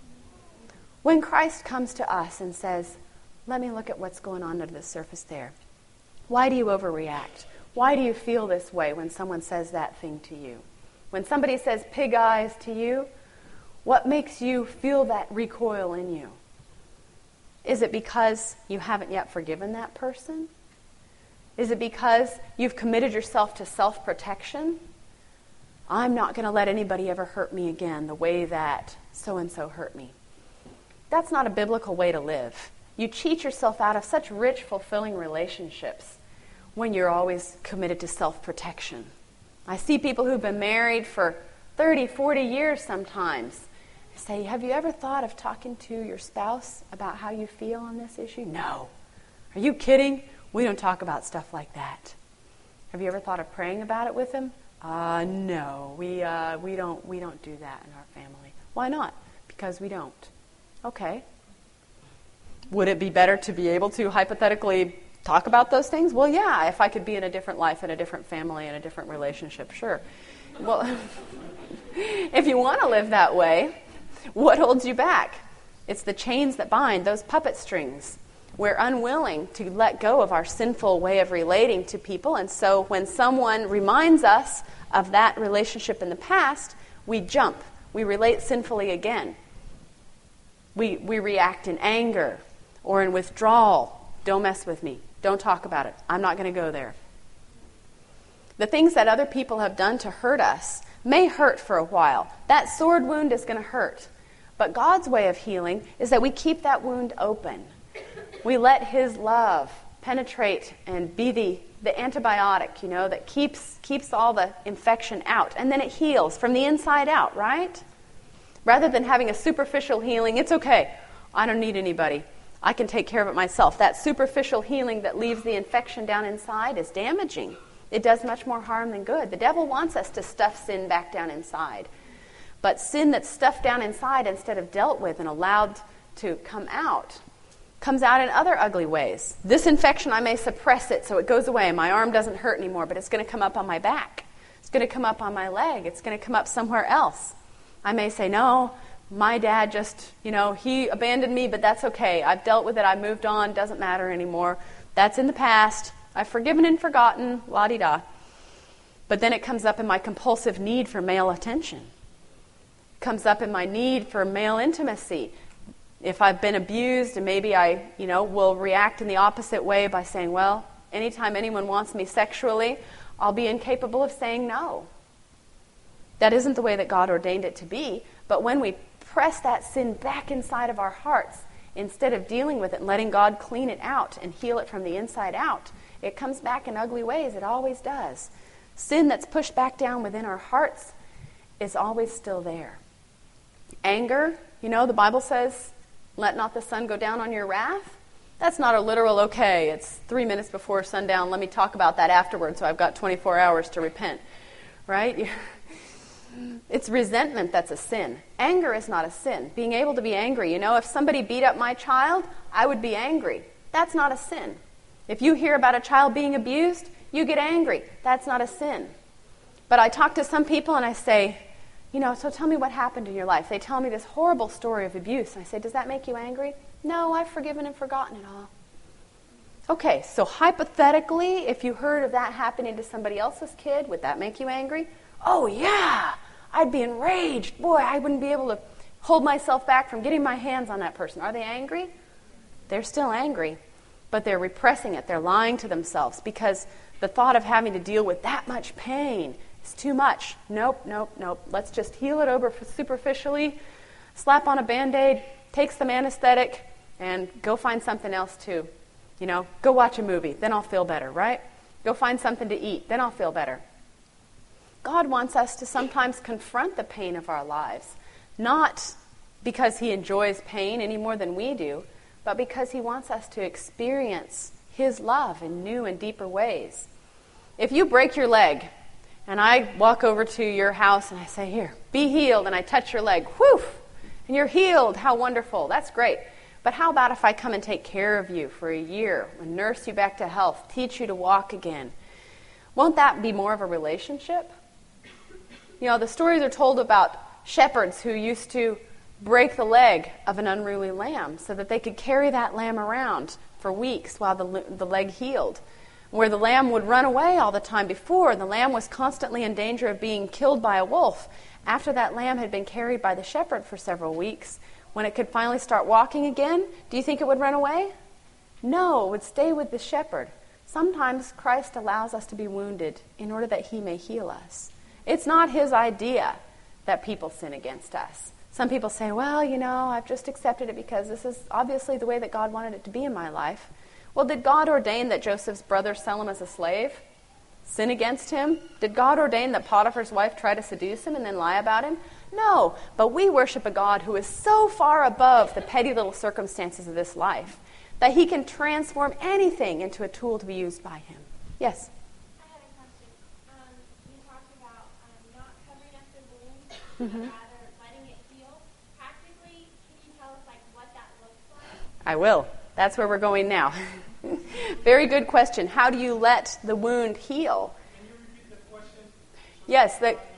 [SPEAKER 1] When Christ comes to us and says, let me look at what's going on under the surface there. Why do you overreact? Why do you feel this way when someone says that thing to you? When somebody says pig eyes to you, what makes you feel that recoil in you? Is it because you haven't yet forgiven that person? Is it because you've committed yourself to self-protection? I'm not going to let anybody ever hurt me again the way that so-and-so hurt me. That's not a biblical way to live. You cheat yourself out of such rich, fulfilling relationships when you're always committed to self-protection. I see people who've been married for 30, 40 years sometimes. I say, have you ever thought of talking to your spouse about how you feel on this issue? No. Are you kidding? We don't talk about stuff like that. Have you ever thought of praying about it with them? No. We don't do that in our family. Why not? Because we don't. Okay. Would it be better to be able to hypothetically talk about those things? Well, yeah, if I could be in a different life, in a different family, in a different relationship, sure. Well, if you want to live that way, what holds you back? It's the chains that bind, those puppet strings. We're unwilling to let go of our sinful way of relating to people, and so when someone reminds us of that relationship in the past, we jump. We relate sinfully again. We react in anger or in withdrawal. Don't mess with me. Don't talk about it. I'm not going to go there. The things that other people have done to hurt us may hurt for a while. That sword wound is going to hurt. But God's way of healing is that we keep that wound open. We let his love penetrate and be the antibiotic, that keeps all the infection out. And then it heals from the inside out, right? Rather than having a superficial healing, it's okay. I don't need anybody. I can take care of it myself. That superficial healing that leaves the infection down inside is damaging. It does much more harm than good. The devil wants us to stuff sin back down inside. But sin that's stuffed down inside instead of dealt with and allowed to come out, comes out in other ugly ways. This infection, I may suppress it so it goes away. My arm doesn't hurt anymore, but it's going to come up on my back. It's going to come up on my leg. It's going to come up somewhere else. I may say, no, my dad just, he abandoned me, but that's okay. I've dealt with it. I've moved on. Doesn't matter anymore. That's in the past. I've forgiven and forgotten. La-di-da. But then it comes up in my compulsive need for male attention. It comes up in my need for male intimacy. If I've been abused, and maybe I, will react in the opposite way by saying, well, anytime anyone wants me sexually, I'll be incapable of saying no. That isn't the way that God ordained it to be. But when we press that sin back inside of our hearts, instead of dealing with it and letting God clean it out and heal it from the inside out, it comes back in ugly ways. It always does. Sin that's pushed back down within our hearts is always still there. Anger, the Bible says, let not the sun go down on your wrath. That's not a literal, okay, it's 3 minutes before sundown, let me talk about that afterwards so I've got 24 hours to repent. Right? It's resentment that's a sin. Anger is not a sin. Being able to be angry. If somebody beat up my child, I would be angry. That's not a sin. If you hear about a child being abused, you get angry. That's not a sin. But I talk to some people and I say, so tell me what happened in your life. They tell me this horrible story of abuse. And I say, does that make you angry? No, I've forgiven and forgotten it all. Okay, so hypothetically, if you heard of that happening to somebody else's kid, would that make you angry? Oh, yeah, I'd be enraged. Boy, I wouldn't be able to hold myself back from getting my hands on that person. Are they angry? They're still angry, but they're repressing it. They're lying to themselves because the thought of having to deal with that much pain It's too much. Nope. Let's just heal it over superficially, slap on a Band-Aid, take some anesthetic, and go find something else too. Go watch a movie, then I'll feel better, right? Go find something to eat, then I'll feel better. God wants us to sometimes confront the pain of our lives, not because he enjoys pain any more than we do, but because he wants us to experience his love in new and deeper ways. If you break your leg, and I walk over to your house and I say, here, be healed, and I touch your leg, whew, and you're healed, how wonderful, that's great. But how about if I come and take care of you for a year, and nurse you back to health, teach you to walk again? Won't that be more of a relationship? The stories are told about shepherds who used to break the leg of an unruly lamb so that they could carry that lamb around for weeks while the leg healed. Where the lamb would run away all the time before, the lamb was constantly in danger of being killed by a wolf. After that lamb had been carried by the shepherd for several weeks, when it could finally start walking again, do you think it would run away? No, it would stay with the shepherd. Sometimes Christ allows us to be wounded in order that he may heal us. It's not his idea that people sin against us. Some people say, well, I've just accepted it because this is obviously the way that God wanted it to be in my life. Well, did God ordain that Joseph's brothers sell him as a slave? Sin against him? Did God ordain that Potiphar's wife try to seduce him and then lie about him? No, but we worship a God who is so far above the petty little circumstances of this life that he can transform anything into a tool to be used by him. Yes?
[SPEAKER 2] I had a question. You talked about not covering up the wound, but rather letting it heal. Practically, can you tell us what that looks like?
[SPEAKER 1] I will. That's where we're going now. Very good question. How do you let the wound heal?
[SPEAKER 3] Can you repeat the question?
[SPEAKER 1] Yes,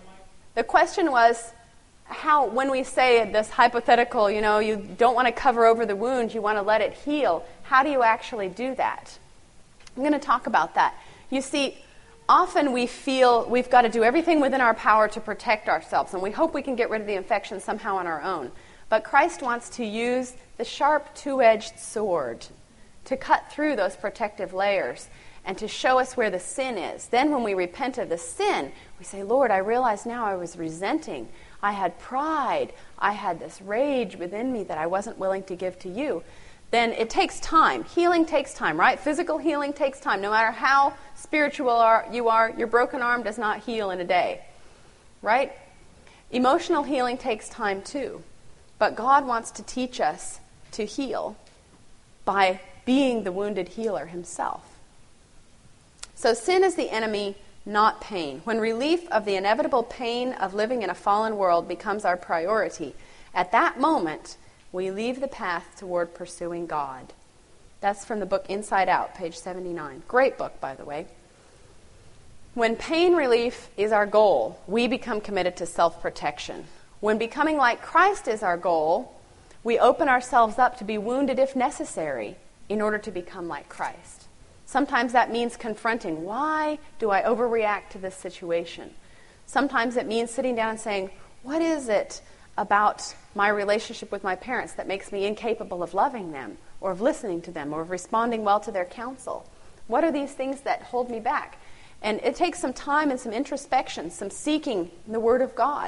[SPEAKER 1] the question was, how, when we say this hypothetical, you don't want to cover over the wound, you want to let it heal, how do you actually do that? I'm going to talk about that. You see, often we feel we've got to do everything within our power to protect ourselves, and we hope we can get rid of the infection somehow on our own. But Christ wants to use the sharp two-edged sword to cut through those protective layers and to show us where the sin is. Then when we repent of the sin, we say, Lord, I realize now I was resenting. I had pride. I had this rage within me that I wasn't willing to give to you. Then it takes time. Healing takes time, right? Physical healing takes time. No matter how spiritual you are, your broken arm does not heal in a day, right? Emotional healing takes time too. But God wants to teach us to heal by being the wounded healer himself. So sin is the enemy, not pain. When relief of the inevitable pain of living in a fallen world becomes our priority, at that moment, we leave the path toward pursuing God. That's from the book Inside Out, page 79. Great book, by the way. When pain relief is our goal, we become committed to self-protection. When becoming like Christ is our goal, we open ourselves up to be wounded if necessary in order to become like Christ. Sometimes that means confronting, why do I overreact to this situation? Sometimes it means sitting down and saying, what is it about my relationship with my parents that makes me incapable of loving them or of listening to them or of responding well to their counsel? What are these things that hold me back? And it takes some time and some introspection, some seeking the Word of God.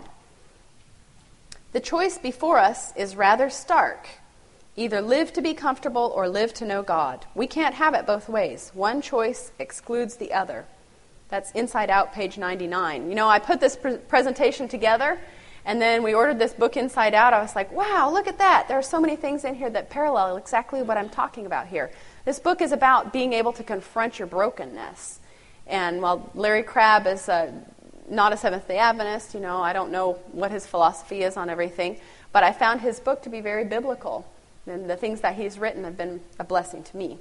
[SPEAKER 1] The choice before us is rather stark. Either live to be comfortable or live to know God. We can't have it both ways. One choice excludes the other. That's Inside Out, page 99. I put this presentation together, and then we ordered this book Inside Out. I was like, wow, look at that. There are so many things in here that parallel exactly what I'm talking about here. This book is about being able to confront your brokenness. And while Larry Crabb is not a Seventh-day Adventist, I don't know what his philosophy is on everything, but I found his book to be very biblical. And the things that he's written have been a blessing to me.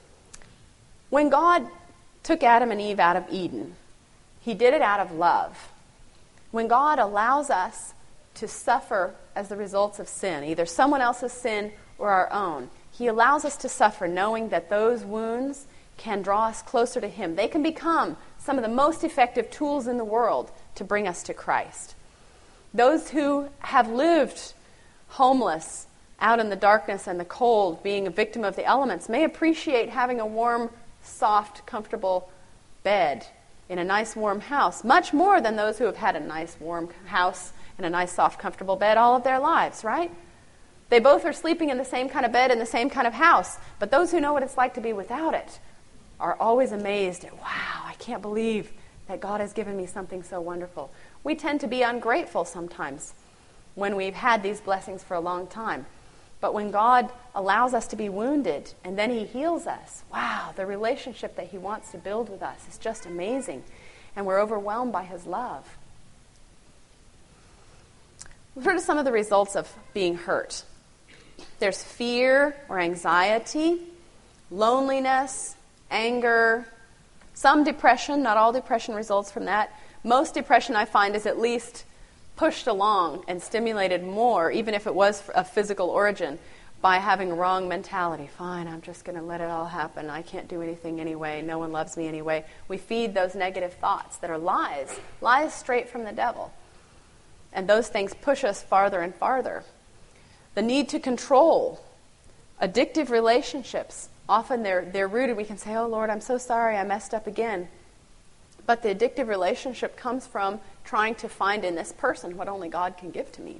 [SPEAKER 1] When God took Adam and Eve out of Eden, he did it out of love. When God allows us to suffer as the results of sin, either someone else's sin or our own, he allows us to suffer knowing that those wounds can draw us closer to him. They can become some of the most effective tools in the world to bring us to Christ. Those who have lived homeless, out in the darkness and the cold, being a victim of the elements, may appreciate having a warm, soft, comfortable bed in a nice warm house, much more than those who have had a nice warm house and a nice soft comfortable bed all of their lives, right? They both are sleeping in the same kind of bed in the same kind of house, but those who know what it's like to be without it are always amazed at, wow, I can't believe that God has given me something so wonderful. We tend to be ungrateful sometimes when we've had these blessings for a long time. But when God allows us to be wounded and then he heals us, wow, the relationship that he wants to build with us is just amazing. And we're overwhelmed by his love. We've heard of some of the results of being hurt. There's fear or anxiety, loneliness, anger, some depression. Not all depression results from that. Most depression, I find, is at least pushed along and stimulated more, even if it was of physical origin, by having a wrong mentality. Fine, I'm just going to let it all happen. I can't do anything anyway. No one loves me anyway. We feed those negative thoughts that are lies straight from the devil. And those things push us farther and farther. The need to control, addictive relationships. Often they're rooted. We can say, oh, Lord, I'm so sorry, I messed up again. But the addictive relationship comes from trying to find in this person what only God can give to me.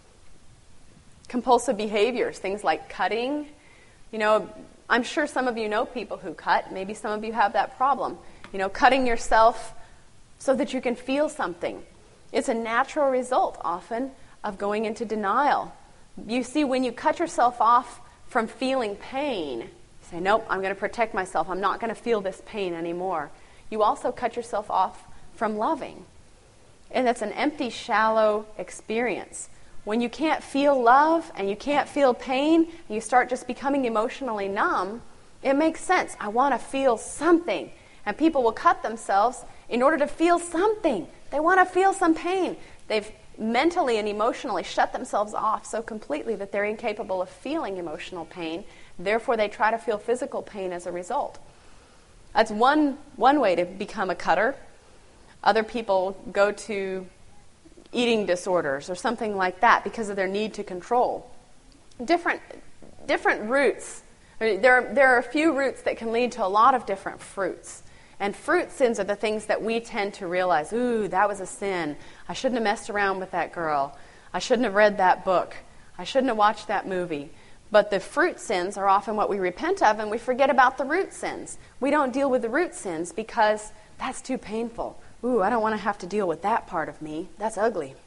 [SPEAKER 1] Compulsive behaviors, things like cutting. You know, I'm sure some of you know people who cut. Maybe some of you have that problem. You know, cutting yourself so that you can feel something. It's a natural result, often, of going into denial. You see, when you cut yourself off from feeling pain, you say, nope, I'm going to protect myself. I'm not going to feel this pain anymore. You also cut yourself off from loving. And that's an empty, shallow experience. When you can't feel love and you can't feel pain, and you start just becoming emotionally numb, it makes sense. I want to feel something. And people will cut themselves in order to feel something. They want to feel some pain. They've mentally and emotionally shut themselves off so completely that they're incapable of feeling emotional pain. Therefore, they try to feel physical pain as a result. That's one way to become a cutter. Other people go to eating disorders or something like that because of their need to control. Different roots. There are a few roots that can lead to a lot of different fruits. And fruit sins are the things that we tend to realize, ooh, that was a sin. I shouldn't have messed around with that girl. I shouldn't have read that book. I shouldn't have watched that movie. But the fruit sins are often what we repent of, and we forget about the root sins. We don't deal with the root sins because that's too painful. Ooh, I don't want to have to deal with that part of me. That's ugly.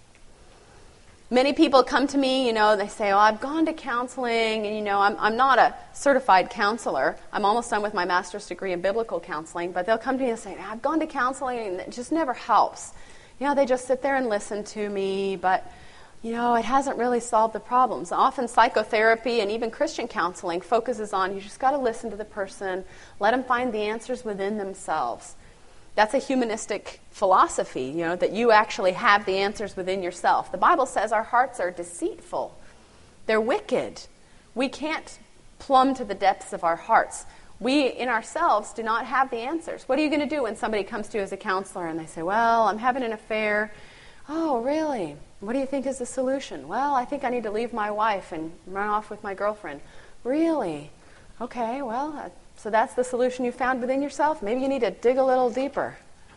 [SPEAKER 1] Many people come to me, you know, they say, oh, I've gone to counseling, and, you know, I'm not a certified counselor. I'm almost done with my master's degree in biblical counseling, but they'll come to me and say, I've gone to counseling, and it just never helps. You know, they just sit there and listen to me, but, you know, it hasn't really solved the problems. Often psychotherapy and even Christian counseling focuses on you just got to listen to the person, let them find the answers within themselves. That's a humanistic philosophy, you know, that you actually have the answers within yourself. The Bible says our hearts are deceitful. They're wicked. We can't plumb to the depths of our hearts. We, in ourselves, do not have the answers. What are you going to do when somebody comes to you as a counselor and they say, well, I'm having an affair. Oh, really? What do you think is the solution? Well, I think I need to leave my wife and run off with my girlfriend. Really? Okay, well, so that's the solution you found within yourself? Maybe you need to dig a little deeper.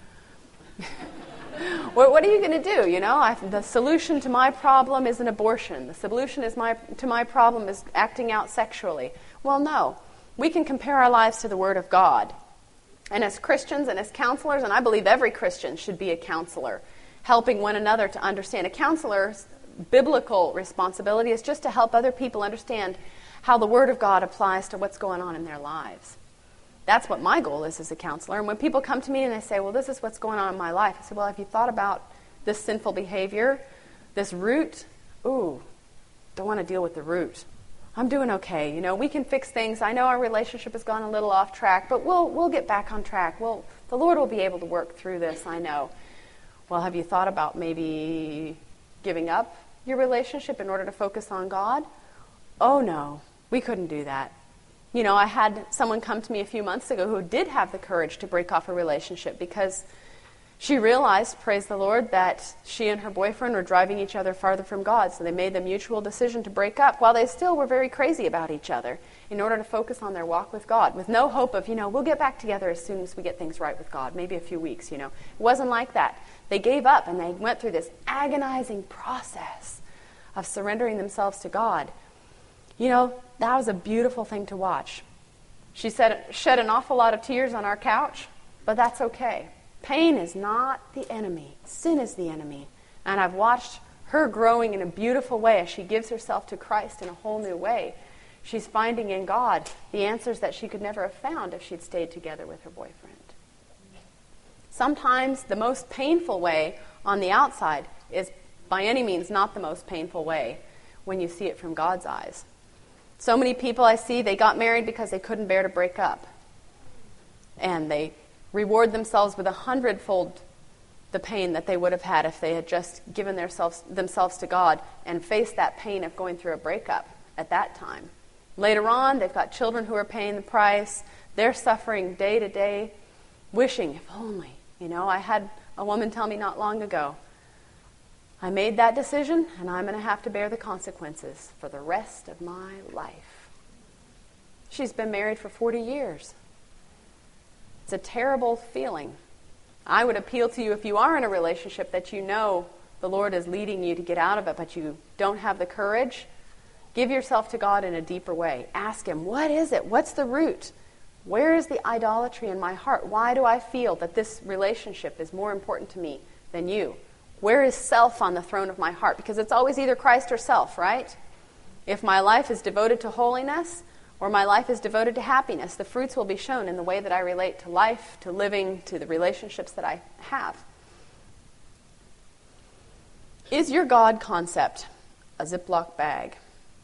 [SPEAKER 1] What are you going to do? You know, the solution to my problem is an abortion. The solution to my problem is acting out sexually. Well, no. We can compare our lives to the Word of God. And as Christians and as counselors, and I believe every Christian should be a counselor, helping one another to understand. A counselor's biblical responsibility is just to help other people understand how the Word of God applies to what's going on in their lives. That's what my goal is as a counselor. And when people come to me and they say, well, this is what's going on in my life, I say, well, have you thought about this sinful behavior, this root? Ooh, don't want to deal with the root. I'm doing okay. You know, we can fix things. I know our relationship has gone a little off track, but we'll get back on track. The Lord will be able to work through this, I know. Well, have you thought about maybe giving up your relationship in order to focus on God? Oh, no. We couldn't do that. You know, I had someone come to me a few months ago who did have the courage to break off a relationship because She realized, praise the Lord, that she and her boyfriend were driving each other farther from God, so they made the mutual decision to break up while they still were very crazy about each other in order to focus on their walk with God, with no hope of, we'll get back together as soon as we get things right with God, maybe a few weeks, It wasn't like that. They gave up, and they went through this agonizing process of surrendering themselves to God. That was a beautiful thing to watch. She shed an awful lot of tears on our couch, but that's okay. Pain is not the enemy. Sin is the enemy. And I've watched her growing in a beautiful way as she gives herself to Christ in a whole new way. She's finding in God the answers that she could never have found if she'd stayed together with her boyfriend. Sometimes the most painful way on the outside is by any means not the most painful way when you see it from God's eyes. So many people I see, they got married because they couldn't bear to break up. And they reward themselves with 100-fold the pain that they would have had if they had just given themselves to God and faced that pain of going through a breakup at that time. Later on, they've got children who are paying the price. They're suffering day to day, wishing, if only. I had a woman tell me not long ago, I made that decision, and I'm going to have to bear the consequences for the rest of my life. She's been married for 40 years. It's a terrible feeling. I would appeal to you, if you are in a relationship that the Lord is leading you to get out of it, but you don't have the courage, give yourself to God in a deeper way. Ask Him, what is it? What's the root? Where is the idolatry in my heart? Why do I feel that this relationship is more important to me than you? Where is self on the throne of my heart? Because it's always either Christ or self, right? If my life is devoted to holiness or my life is devoted to happiness, the fruits will be shown in the way that I relate to life, to living, to the relationships that I have. Is your God concept a Ziploc bag?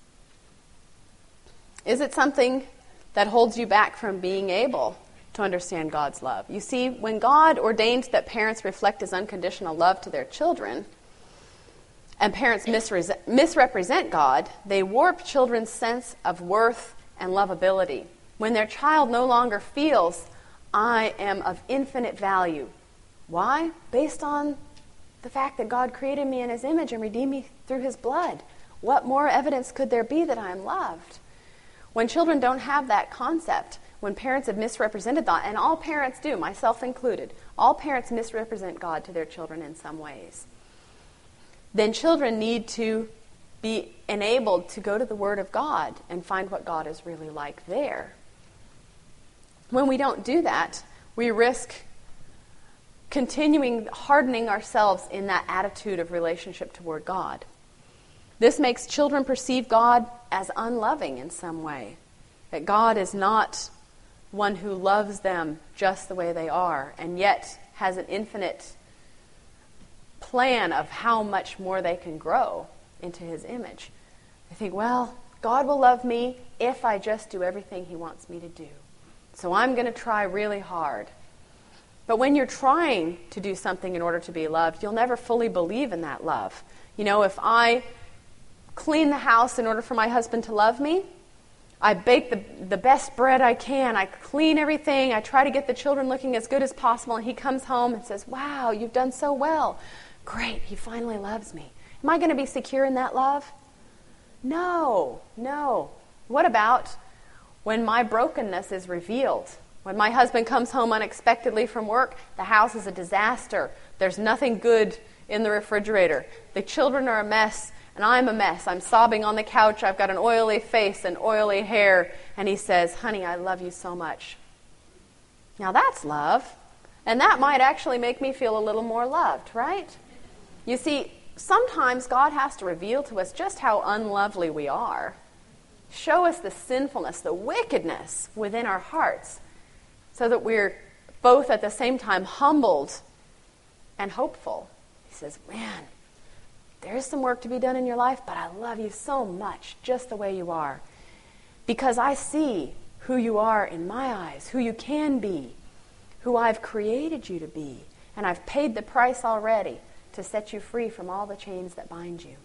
[SPEAKER 1] Is it something that holds you back from being able to understand God's love? You see, when God ordained that parents reflect His unconditional love to their children, and parents misrepresent God, they warp children's sense of worth and lovability. When their child no longer feels, I am of infinite value. Why? Based on the fact that God created me in His image and redeemed me through His blood. What more evidence could there be that I am loved? When children don't have that concept, when parents have misrepresented that, and all parents do, myself included, all parents misrepresent God to their children in some ways, then children need to be enabled to go to the Word of God and find what God is really like there. When we don't do that, we risk continuing hardening ourselves in that attitude of relationship toward God. This makes children perceive God as unloving in some way, that God is not one who loves them just the way they are, and yet has an infinite plan of how much more they can grow into His image. They think, well, God will love me if I just do everything He wants me to do. So I'm going to try really hard. But when you're trying to do something in order to be loved, you'll never fully believe in that love. If I clean the house in order for my husband to love me, I bake the best bread I can, I clean everything, I try to get the children looking as good as possible, and he comes home and says, wow, you've done so well. Great, he finally loves me. Am I going to be secure in that love? No. What about when my brokenness is revealed? When my husband comes home unexpectedly from work, the house is a disaster. There's nothing good in the refrigerator. The children are a mess, and I'm a mess. I'm sobbing on the couch. I've got an oily face and oily hair. And he says, honey, I love you so much. Now that's love. And that might actually make me feel a little more loved, right? You see, sometimes God has to reveal to us just how unlovely we are. Show us the sinfulness, the wickedness within our hearts, so that we're both at the same time humbled and hopeful. He says, man, there is some work to be done in your life, but I love you so much just the way you are. Because I see who you are in my eyes, who you can be, who I've created you to be. And I've paid the price already to set you free from all the chains that bind you.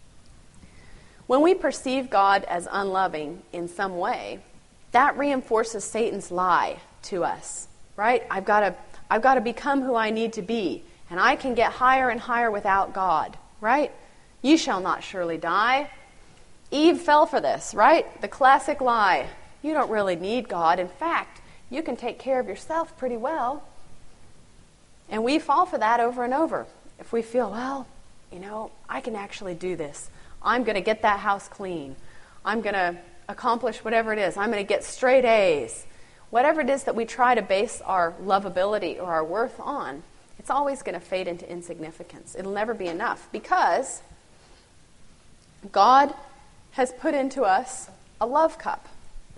[SPEAKER 1] When we perceive God as unloving in some way, that reinforces Satan's lie to us, right? I've got I've got to become who I need to be. And I can get higher and higher without God, right? You shall not surely die. Eve fell for this, right? The classic lie. You don't really need God. In fact, you can take care of yourself pretty well. And we fall for that over and over. If we feel, well, I can actually do this. I'm going to get that house clean. I'm going to accomplish whatever it is. I'm going to get straight A's. Whatever it is that we try to base our lovability or our worth on, it's always going to fade into insignificance. It'll never be enough because God has put into us a love cup.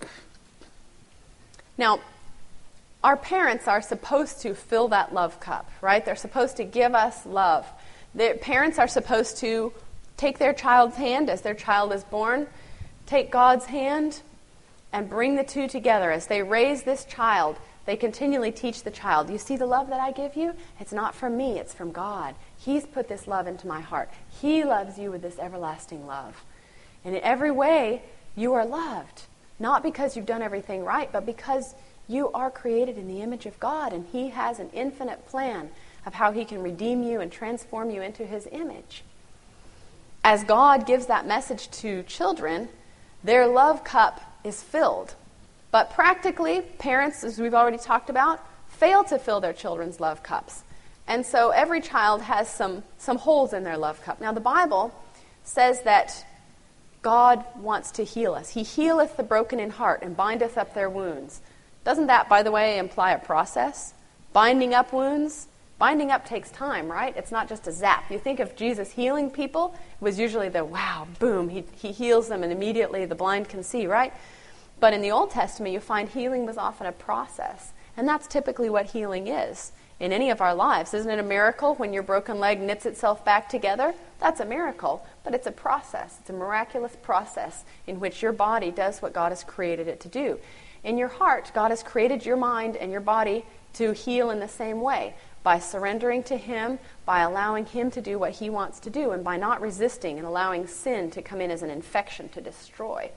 [SPEAKER 1] Now, our parents are supposed to fill that love cup, right? They're supposed to give us love. Their parents are supposed to take their child's hand as their child is born, take God's hand, and bring the two together. As they raise this child, they continually teach the child, you see the love that I give you? It's not from me, it's from God. He's put this love into my heart. He loves you with this everlasting love. And in every way, you are loved. Not because you've done everything right, but because you are created in the image of God, and He has an infinite plan of how He can redeem you and transform you into His image. As God gives that message to children, their love cup is filled. But practically, parents, as we've already talked about, fail to fill their children's love cups. And so every child has some holes in their love cup. Now, the Bible says that God wants to heal us. He healeth the broken in heart and bindeth up their wounds. Doesn't that, by the way, imply a process? Binding up wounds? Binding up takes time, right? It's not just a zap. You think of Jesus healing people, it was usually the wow, boom, he heals them and immediately the blind can see, right? But in the Old Testament, you find healing was often a process. And that's typically what healing is in any of our lives. Isn't it a miracle when your broken leg knits itself back together? That's a miracle, but it's a process. It's a miraculous process in which your body does what God has created it to do. In your heart, God has created your mind and your body to heal in the same way, by surrendering to Him, by allowing Him to do what He wants to do, and by not resisting and allowing sin to come in as an infection to destroy.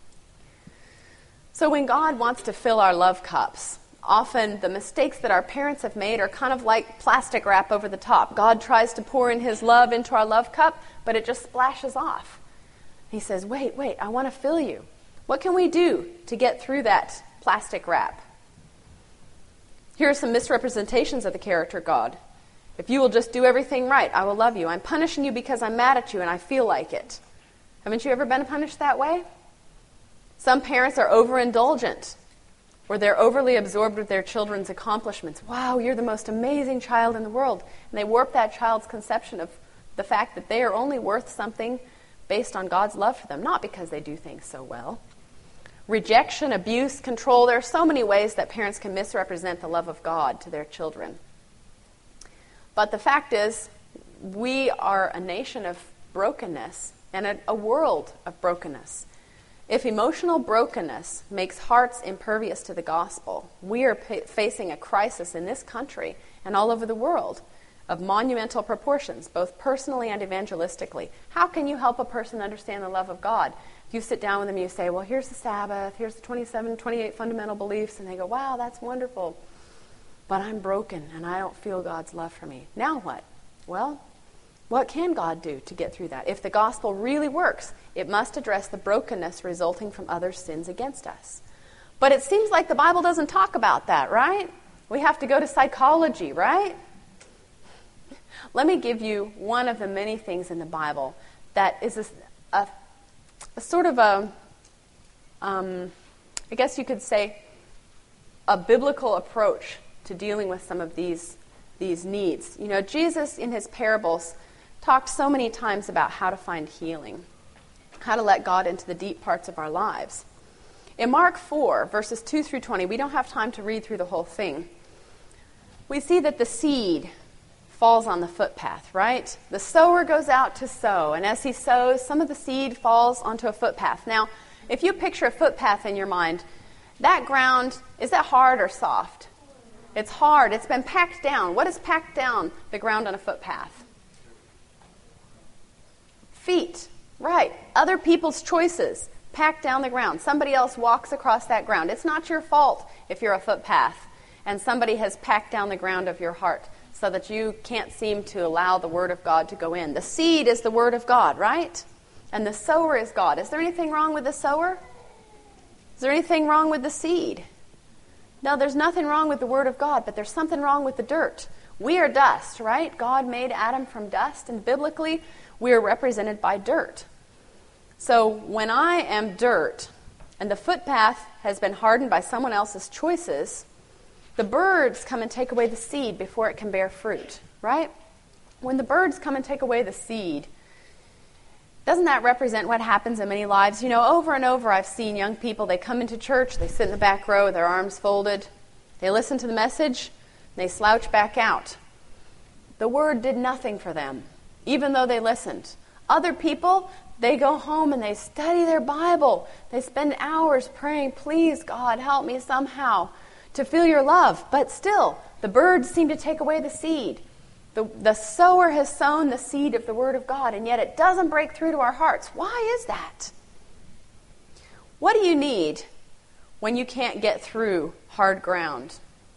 [SPEAKER 1] So when God wants to fill our love cups, often the mistakes that our parents have made are kind of like plastic wrap over the top. God tries to pour in His love into our love cup, but it just splashes off. He says, wait, I want to fill you. What can we do to get through that plastic wrap? Here are some misrepresentations of the character God. If you will just do everything right, I will love you. I'm punishing you because I'm mad at you and I feel like it. Haven't you ever been punished that way? Some parents are overindulgent, or they're overly absorbed with their children's accomplishments. Wow, you're the most amazing child in the world. And they warp that child's conception of the fact that they are only worth something based on God's love for them, not because they do things so well. Rejection, abuse, control. There are so many ways that parents can misrepresent the love of God to their children. But the fact is, we are a nation of brokenness and a world of brokenness. If emotional brokenness makes hearts impervious to the gospel, we are facing a crisis in this country and all over the world of monumental proportions, both personally and evangelistically. How can you help a person understand the love of God? You sit down with them and you say, well, here's the Sabbath, here's the 28 fundamental beliefs, and they go, wow, that's wonderful. But I'm broken and I don't feel God's love for me. Now what? Well, what can God do to get through that? If the gospel really works, it must address the brokenness resulting from others' sins against us. But it seems like the Bible doesn't talk about that, right? We have to go to psychology, right? Let me give you one of the many things in the Bible that is a sort of I guess you could say, a biblical approach to dealing with some of these needs. You know, Jesus in His parables talked so many times about how to find healing, how to let God into the deep parts of our lives. In Mark 4, verses 2 through 20, we don't have time to read through the whole thing. We see that the seed falls on the footpath, right? The sower goes out to sow, and as he sows, some of the seed falls onto a footpath. Now, if you picture a footpath in your mind, that ground, is that hard or soft? It's hard. It's been packed down. What is packed down the ground on a footpath? Feet, right. Other people's choices pack down the ground. Somebody else walks across that ground. It's not your fault if you're a footpath. and somebody has packed down the ground of your heart so that you can't seem to allow the Word of God to go in. The seed is the Word of God, right? And the sower is God. Is there anything wrong with the sower? Is there anything wrong with the seed? No, there's nothing wrong with the Word of God, but there's something wrong with the dirt. We are dust, right? God made Adam from dust, and biblically, we are represented by dirt. So when I am dirt, and the footpath has been hardened by someone else's choices, the birds come and take away the seed before it can bear fruit, right? When the birds come and take away the seed, doesn't that represent what happens in many lives? You know, over and over I've seen young people, they come into church, they sit in the back row with their arms folded, they listen to the message, they slouch back out. The Word did nothing for them, even though they listened. Other people, they go home and they study their Bible. They spend hours praying, please, God, help me somehow to feel your love. But still, the birds seem to take away the seed. The sower has sown the seed of the Word of God, and yet it doesn't break through to our hearts. Why is that? What do you need when you can't get through hard ground?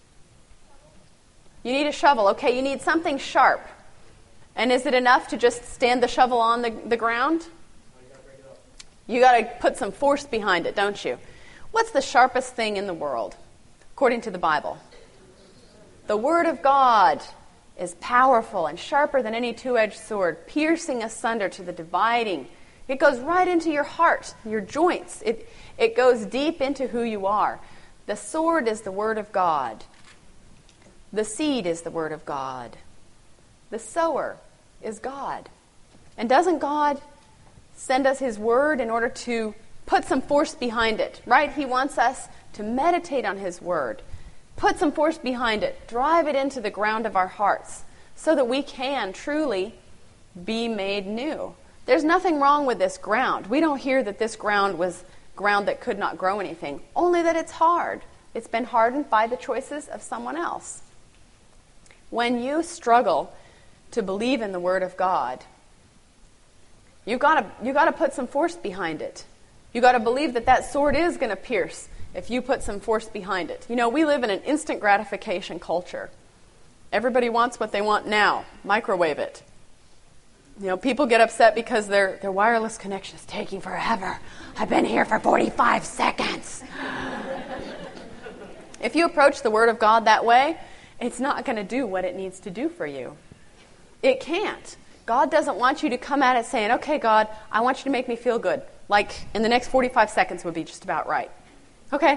[SPEAKER 1] You need a shovel. Okay, you need something sharp. And is it enough to just stand the shovel on the ground? You got to put some force behind it, don't you? What's the sharpest thing in the world, according to the Bible? The Word of God is powerful and sharper than any two-edged sword, piercing asunder to the dividing. It goes right into your heart, your joints. It goes deep into who you are. The sword is the Word of God. The seed is the Word of God. The sower is God. And doesn't God send us His Word in order to put some force behind it, right? He wants us to meditate on His Word. Put some force behind it. Drive it into the ground of our hearts so that we can truly be made new. There's nothing wrong with this ground. We don't hear that this ground was ground that could not grow anything, only that it's hard. It's been hardened by the choices of someone else. When you struggle to believe in the Word of God, you got to put some force behind it. You got to believe that sword is going to pierce if you put some force behind it. You know, we live in an instant gratification culture. Everybody wants what they want now. Microwave it. You know, people get upset because their wireless connection is taking forever. I've been here for 45 seconds. If you approach the Word of God that way, it's not going to do what it needs to do for you. It can't. God doesn't want you to come at it saying, okay, God, I want you to make me feel good. Like in the next 45 seconds would be just about right. Okay,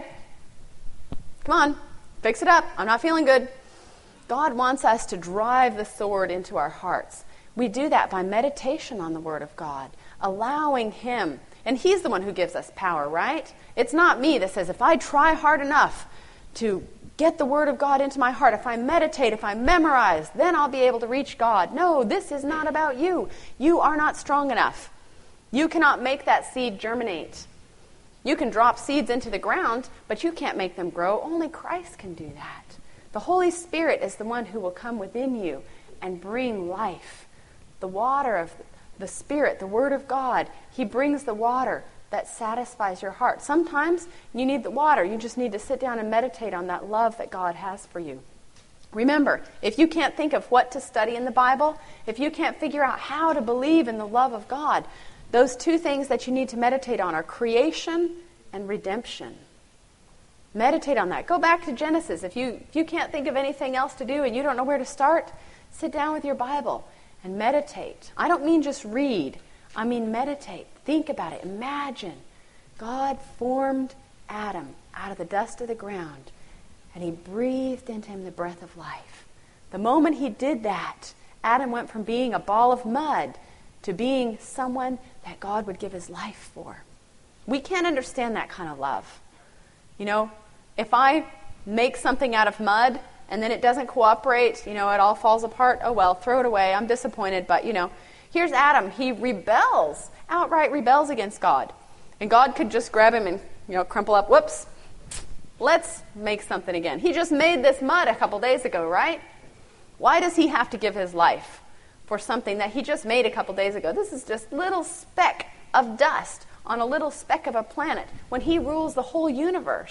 [SPEAKER 1] come on, fix it up. I'm not feeling good. God wants us to drive the sword into our hearts. We do that by meditation on the Word of God, allowing Him. And He's the one who gives us power, right? It's not me that says, if I try hard enough to get the Word of God into my heart, if I meditate, if I memorize, then I'll be able to reach God. No, this is not about you. You are not strong enough. You cannot make that seed germinate. You can drop seeds into the ground, but you can't make them grow. Only Christ can do that. The Holy Spirit is the one who will come within you and bring life. The water of the Spirit, the Word of God, He brings the water that satisfies your heart. Sometimes you need the water. You just need to sit down and meditate on that love that God has for you. Remember, if you can't think of what to study in the Bible, if you can't figure out how to believe in the love of God, those two things that you need to meditate on are creation and redemption. Meditate on that. Go back to Genesis. If you can't think of anything else to do and you don't know where to start, sit down with your Bible and meditate. I don't mean just read. I mean meditate. Think about it. Imagine God formed Adam out of the dust of the ground, and He breathed into him the breath of life. The moment He did that, Adam went from being a ball of mud to being someone that God would give His life for. We can't understand that kind of love. You know, if I make something out of mud and then it doesn't cooperate, you know, it all falls apart, oh well, throw it away, I'm disappointed, but you know, here's Adam, he rebels, outright rebels against God. And God could just grab him and, you know, crumple up, whoops, let's make something again. He just made this mud a couple days ago, right? Why does He have to give His life for something that He just made a couple days ago? This is just little speck of dust on a little speck of a planet when He rules the whole universe.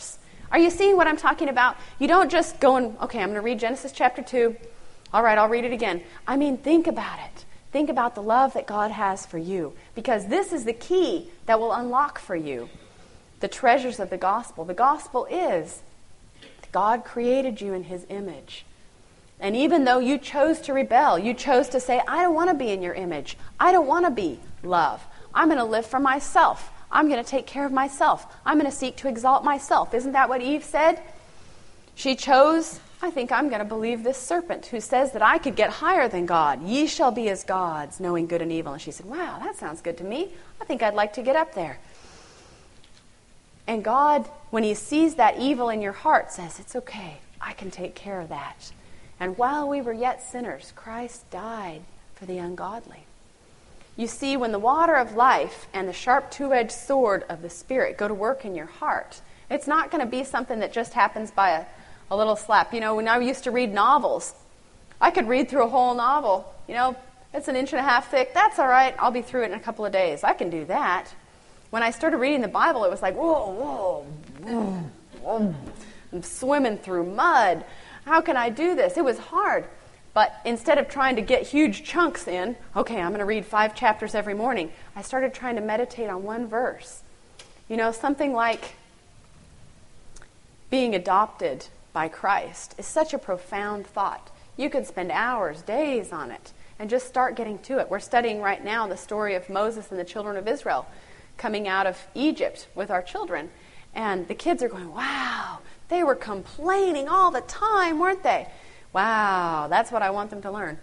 [SPEAKER 1] Are you seeing what I'm talking about? You don't just go and, okay, I'm going to read Genesis chapter 2. All right, I'll read it again. I mean, think about it. Think about the love that God has for you, because this is the key that will unlock for you the treasures of the gospel. The gospel is God created you in his image. And even though you chose to rebel, you chose to say, I don't want to be in your image. I don't want to be love. I'm going to live for myself. I'm going to take care of myself. I'm going to seek to exalt myself. Isn't that what Eve said? She chose, I think I'm going to believe this serpent who says that I could get higher than God. Ye shall be as gods, knowing good and evil. And she said, wow, that sounds good to me. I think I'd like to get up there. And God, when he sees that evil in your heart, says, it's okay. I can take care of that. And while we were yet sinners, Christ died for the ungodly. You see, when the water of life and the sharp two-edged sword of the Spirit go to work in your heart, it's not going to be something that just happens by a little slap. You know, when I used to read novels, I could read through a whole novel. You know, it's an inch and a half thick. That's all right. I'll be through it in a couple of days. I can do that. When I started reading the Bible, it was like, whoa, whoa, whoa. I'm swimming through mud. How can I do this? It was hard. But instead of trying to get huge chunks in, okay, I'm going to read 5 chapters every morning, I started trying to meditate on one verse. You know, something like being adopted by Christ is such a profound thought. You could spend hours, days on it, and just start getting to it. We're studying right now the story of Moses and the children of Israel coming out of Egypt with our children. And the kids are going, wow, they were complaining all the time, weren't they? Wow, that's what I want them to learn.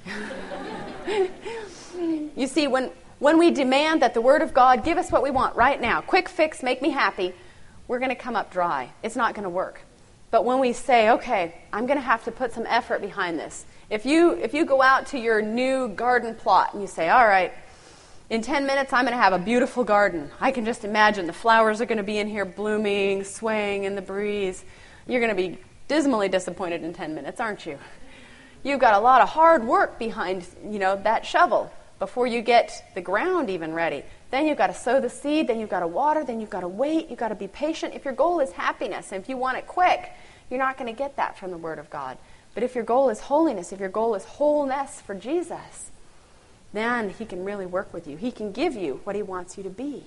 [SPEAKER 1] You see, when we demand that the Word of God give us what we want right now, quick fix, make me happy, we're going to come up dry. It's not going to work. But when we say, okay, I'm going to have to put some effort behind this. If you go out to your new garden plot and you say, all right, in 10 minutes I'm going to have a beautiful garden. I can just imagine the flowers are going to be in here blooming, swaying in the breeze. You're going to be dismally disappointed in 10 minutes, aren't you? You've got a lot of hard work behind, that shovel before you get the ground even ready. Then you've got to sow the seed, then you've got to water, then you've got to wait, you've got to be patient. If your goal is happiness, and if you want it quick, you're not going to get that from the Word of God. But if your goal is holiness, if your goal is wholeness for Jesus, then he can really work with you. He can give you what he wants you to be.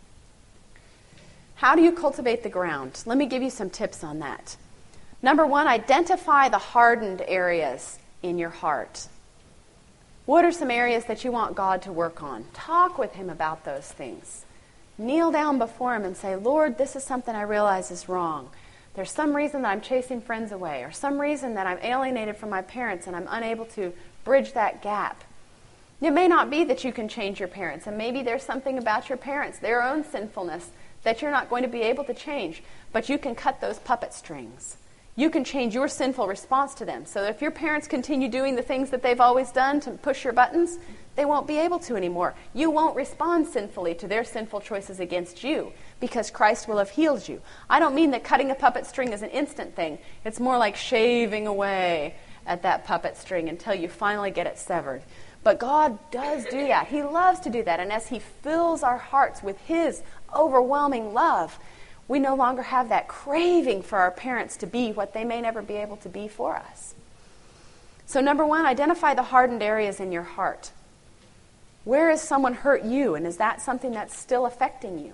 [SPEAKER 1] How do you cultivate the ground? Let me give you some tips on that. Number 1, identify the hardened areas in your heart. What are some areas that you want God to work on? Talk with him about those things. Kneel down before him and say, Lord, this is something I realize is wrong. There's some reason that I'm chasing friends away, or some reason that I'm alienated from my parents and I'm unable to bridge that gap. It may not be that you can change your parents, and maybe there's something about your parents, their own sinfulness, that you're not going to be able to change, but you can cut those puppet strings. You can change your sinful response to them. So if your parents continue doing the things that they've always done to push your buttons, they won't be able to anymore. You won't respond sinfully to their sinful choices against you because Christ will have healed you. I don't mean that cutting a puppet string is an instant thing. It's more like shaving away at that puppet string until you finally get it severed. But God does do that. He loves to do that. And as he fills our hearts with his overwhelming love, we no longer have that craving for our parents to be what they may never be able to be for us. So number 1, identify the hardened areas in your heart. Where has someone hurt you, and is that something that's still affecting you?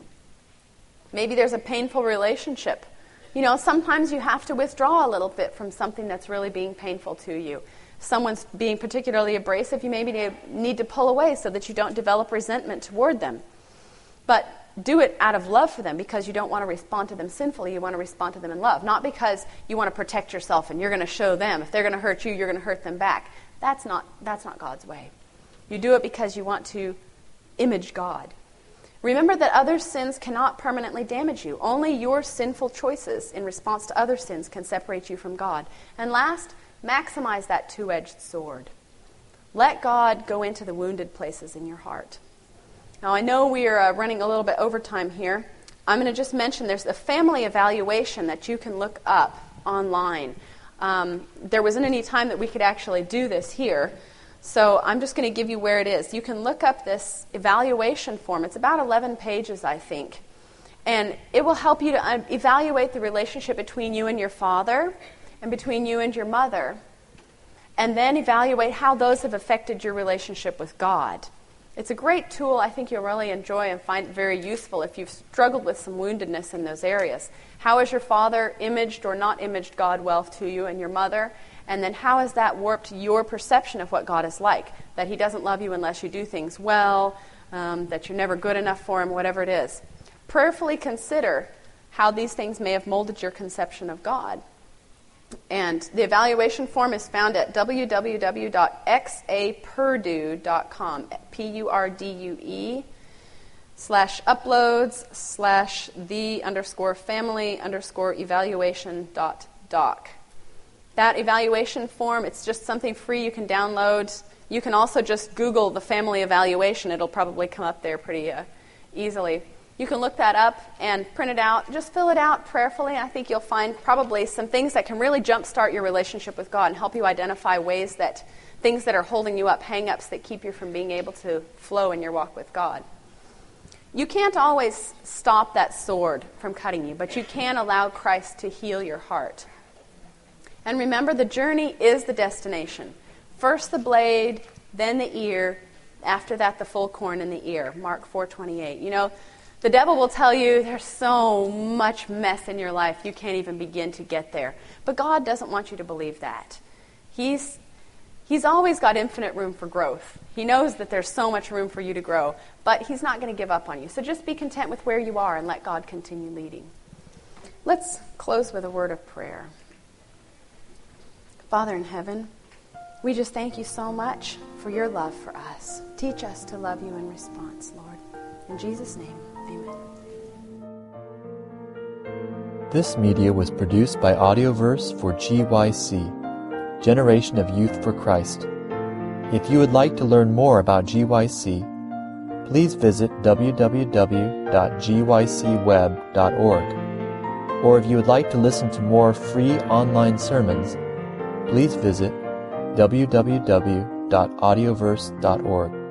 [SPEAKER 1] Maybe there's a painful relationship. Sometimes you have to withdraw a little bit from something that's really being painful to you. Someone's being particularly abrasive, you maybe need to pull away so that you don't develop resentment toward them. But do it out of love for them, because you don't want to respond to them sinfully. You want to respond to them in love. Not because you want to protect yourself and you're going to show them. If they're going to hurt you, you're going to hurt them back. That's not God's way. You do it because you want to image God. Remember that other sins cannot permanently damage you. Only your sinful choices in response to other sins can separate you from God. And last, maximize that two-edged sword. Let God go into the wounded places in your heart. Now, I know we are running a little bit over time here. I'm going to just mention there's a family evaluation that you can look up online. There wasn't any time that we could actually do this here, so I'm just going to give you where it is. You can look up this evaluation form. It's about 11 pages, I think. And it will help you to evaluate the relationship between you and your father and between you and your mother, and then evaluate how those have affected your relationship with God. It's a great tool I think you'll really enjoy and find very useful if you've struggled with some woundedness in those areas. How has your father imaged or not imaged God well to you and your mother? And then how has that warped your perception of what God is like? That he doesn't love you unless you do things well, that you're never good enough for him, whatever it is. Prayerfully consider how these things may have molded your conception of God. And the evaluation form is found at www.xapurdue.com, PURDUE.com/uploads/the_family_evaluation.doc. That evaluation form, it's just something free you can download. You can also just Google the family evaluation. It'll probably come up there pretty easily. You can look that up and print it out. Just fill it out prayerfully. I think you'll find probably some things that can really jumpstart your relationship with God and help you identify things that are holding you up, hang-ups that keep you from being able to flow in your walk with God. You can't always stop that sword from cutting you, but you can allow Christ to heal your heart. And remember, the journey is the destination. First the blade, then the ear, after that the full corn in the ear. Mark 4:28. You know, the devil will tell you there's so much mess in your life you can't even begin to get there. But God doesn't want you to believe that. He's always got infinite room for growth. He knows that there's so much room for you to grow, but he's not going to give up on you. So just be content with where you are and let God continue leading. Let's close with a word of prayer. Father in heaven, we just thank you so much for your love for us. Teach us to love you in response, Lord. In Jesus' name, amen.
[SPEAKER 3] This media was produced by Audioverse for GYC, Generation of Youth for Christ. If you would like to learn more about GYC, please visit www.gycweb.org. Or if you would like to listen to more free online sermons, please visit www.audioverse.org.